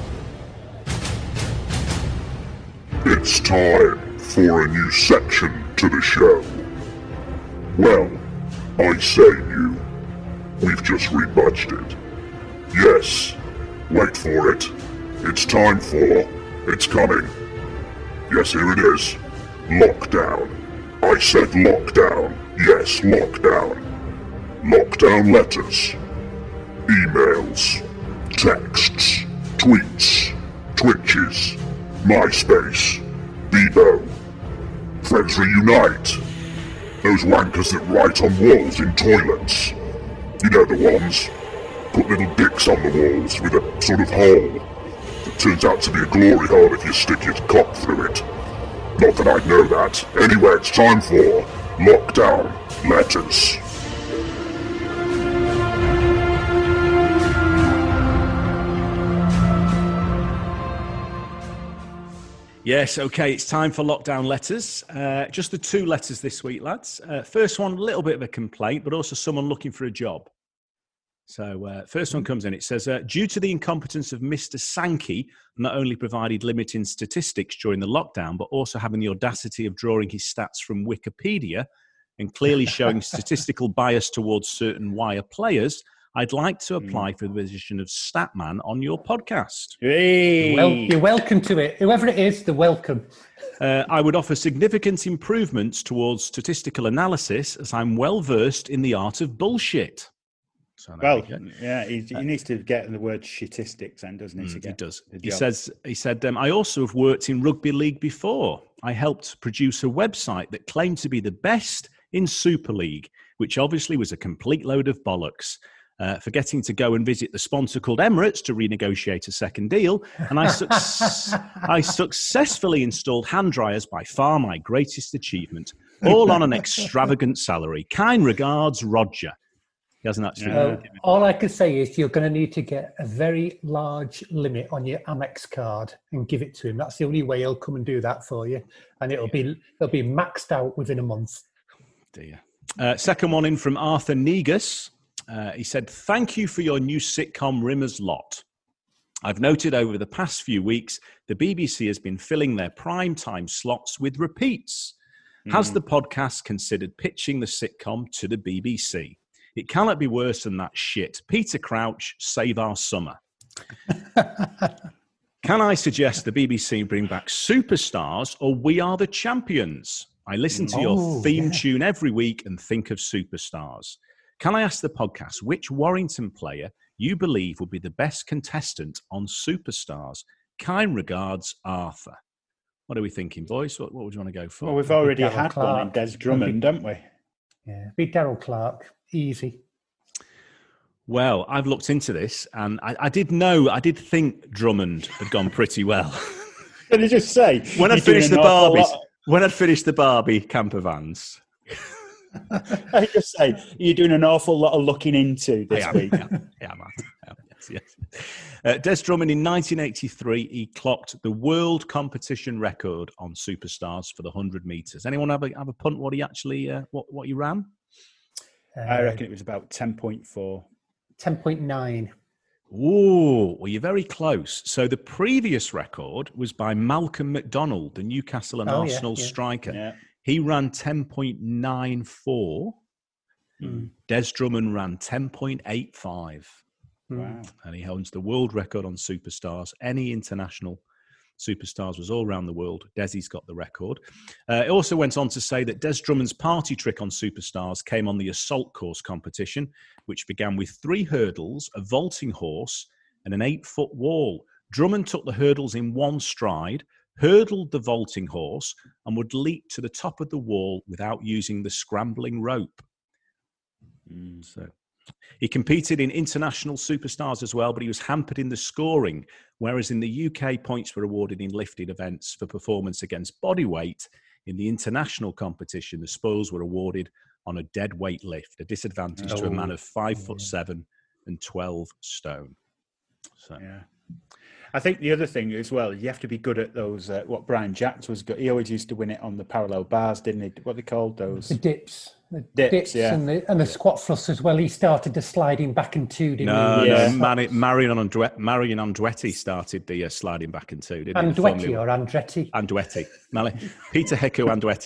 It's time for a new section to the show. Well, I say new. We've just rebudgeted. Yes, wait for it. It's time for... It's coming. Yes, here it is. Lockdown. I said lockdown. Yes, lockdown. Lockdown letters. Emails. Texts. Tweets. Twitches. MySpace. Bebo. Friends reunite. Those wankers that write on walls in toilets. You know the ones. Put little dicks on the walls with a sort of hole. It turns out to be a glory hole if you stick your cock through it. Not that I'd know that. Anyway, it's time for Lockdown Letters. Yes, okay, it's time for Lockdown Letters. Uh, just the two letters this week, lads. Uh, first one, a little bit of a complaint, but also someone looking for a job. So uh, first one comes in. It says, uh, due to the incompetence of Mister Sankey, not only provided limiting statistics during the lockdown, but also having the audacity of drawing his stats from Wikipedia and clearly showing statistical bias towards certain wire players, I'd like to apply for the position of Statman on your podcast. Hey. Well, you're welcome to it. Whoever it is, they're welcome. Uh, I would offer significant improvements towards statistical analysis as I'm well versed in the art of bullshit. So well, yeah, he, he needs to get the word shitistics then, doesn't he? Mm, to get he does. the He job. says, he said, um, I also have worked in rugby league before. I helped produce a website that claimed to be the best in Super League, which obviously was a complete load of bollocks. Uh, forgetting to go and visit the sponsor called Emirates to renegotiate a second deal, and I, suc- I successfully installed hand dryers, by far my greatest achievement, all on an extravagant salary. Kind regards, Roger. He hasn't actually. Uh, all I can say is you're going to need to get a very large limit on your Amex card and give it to him. That's the only way he'll come and do that for you, and it'll be it'll be maxed out within a month. Dear. Uh, second one in from Arthur Negus. Uh, he said, thank you for your new sitcom Rimmer's Lot. I've noted over the past few weeks, the B B C has been filling their prime time slots with repeats. Mm. Has the podcast considered pitching the sitcom to the B B C? It cannot be worse than that shit. Peter Crouch, save our summer. Can I suggest the B B C bring back Superstars or We Are the Champions? I listen to your Oh, theme yeah. tune every week and think of Superstars. Can I ask the podcast which Warrington player you believe would be the best contestant on Superstars? Kind regards, Arthur. What are we thinking, boys? What, what would you want to go for? Well, we've already Darryl had one in Clark. Des Drummond, haven't we? Yeah, be Daryl Clark. Easy. Well, I've looked into this, and I, I did know, I did think Drummond had gone pretty well. Can you just say when you're I'd finished the doing an awful Barbies, lot- when I'd finished the Barbie camper vans. I just say you're doing an awful lot of looking into this I am, week. I am, I am, I am, yes, yes. Uh, Des Drummond in nineteen eighty-three, he clocked the world competition record on Superstars for the one hundred metres. Anyone have a, have a punt what he actually, uh, what, what he ran? I reckon it was about ten point four. ten point nine. Ooh, well, you're very close. So the previous record was by Malcolm McDonald, the Newcastle and Oh, yeah, Arsenal yeah. striker. Yeah. He ran ten point nine four. Mm. Des Drummond ran ten point eight five. Wow. And he owns the world record on Superstars. Any international Superstars was all around the world. Desi's got the record. Uh, it also went on to say that Des Drummond's party trick on Superstars came on the assault course competition, which began with three hurdles, a vaulting horse, and an eight-foot wall. Drummond took the hurdles in one stride, hurdled the vaulting horse, and would leap to the top of the wall without using the scrambling rope. Mm, so he competed in international Superstars as well, but he was hampered in the scoring, whereas in the U K, points were awarded in lifted events for performance against body weight. In the international competition, the spoils were awarded on a dead weight lift, a disadvantage Oh. to a man of five foot seven and twelve stone. So. Yeah. I think the other thing as well, you have to be good at those, uh, what Brian Jacks was good. He always used to win it on the parallel bars, didn't he? What are they called, those? The dips. The Dips, dips, yeah. and the and the squat thrust as well. He started the sliding back and two, didn't No, he? no, Yeah. Mari- Marion Andret- Marion Andretti started the uh, sliding back in two, didn't he? The Andretti Formula- or Andretti? Andretti. Mali- Peter Heco Andretti.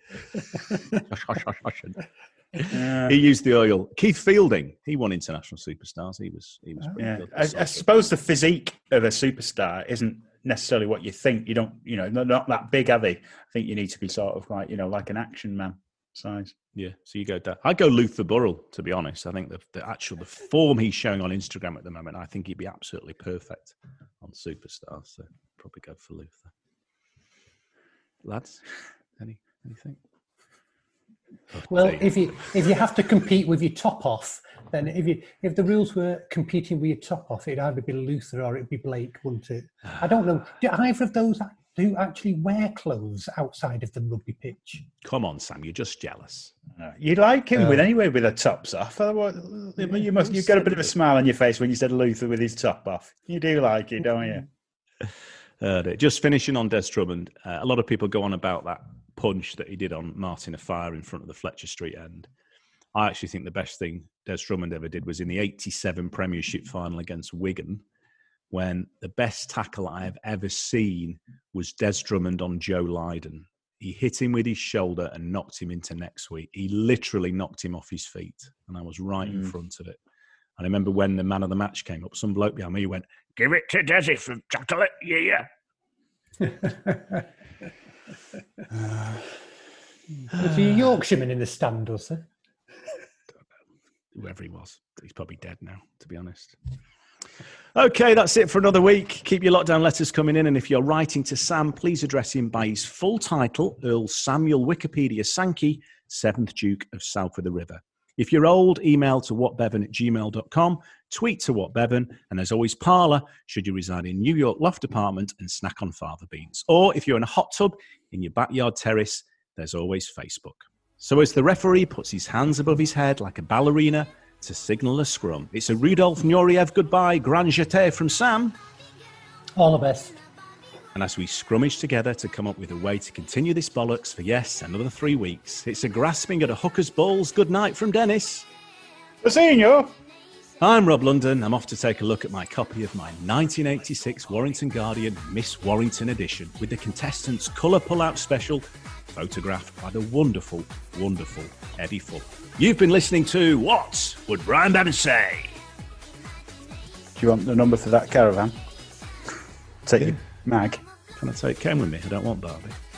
He used the oil. Keith Fielding, he won international superstars. He was, he was. Pretty Yeah, good. I, I suppose the physique of a superstar isn't necessarily what you think. You don't, you know, not, not that big, are they? I think you need to be sort of like, you know, like an action man size. Yeah, so you go down. I go Luther Burrell, to be honest. I think the, the actual the form he's showing on Instagram at the moment, I think he'd be absolutely perfect on Superstar. So probably go for Luther. Lads, any anything? Oh, Well, dear. if you if you have to compete with your top off, then if you if the rules were competing with your top off, it'd either be Luther or it'd be Blake, wouldn't it? I don't know. Do either of those do actually wear clothes outside of the rugby pitch? Come on, Sam, you're just jealous. Uh, You'd like him Uh, with anyway with a tops off. Otherwise, you must. You've got a bit of a smile on your face when you said Luther with his top off. You do like it, don't you? Uh, just finishing on Des Drummond, uh, a lot of people go on about that punch that he did on Martin Afire in front of the Fletcher Street end. I actually think the best thing Des Drummond ever did was in the eighty-seven Premiership final against Wigan, when the best tackle I have ever seen was Des Drummond on Joe Lydon. He hit him with his shoulder and knocked him into next week. He literally knocked him off his feet, and I was right in Mm. front of it. And I remember when the man of the match came up, some bloke behind me went, "Give it to Desi from Chocolate, yeah." Was he a Yorkshireman in the stand, was there? Whoever he was, he's probably dead now, to be honest. Okay, that's it for another week. Keep your lockdown letters coming in, and if you're writing to Sam, please address him by his full title, Earl Samuel Wikipedia Sankey, seventh Duke of South of the River. If you're old, email to whatbevan at gmail dot com, tweet to whatbevan, and as always, parlour should you reside in New York Loft Apartment and snack on fava beans. Or if you're in a hot tub in your backyard terrace, there's always Facebook. So as the referee puts his hands above his head like a ballerina to signal a scrum, it's a Rudolph Nureyev goodbye, grand jeté from Sam. All the best. And as we scrummage together to come up with a way to continue this bollocks for, yes, another three weeks, it's a grasping at a hooker's balls good night from Dennis. Senior. I'm Rob London. I'm off to take a look at my copy of my nineteen eighty-six Warrington Guardian Miss Warrington edition with the contestants' colour pull-out special, photographed by the wonderful, wonderful Eddie Fuller. You've been listening to What Would Brian Bevan Say? Do you want the number for that caravan? Take Yeah. your mag. Can I take Ken with me? I don't want Barbie.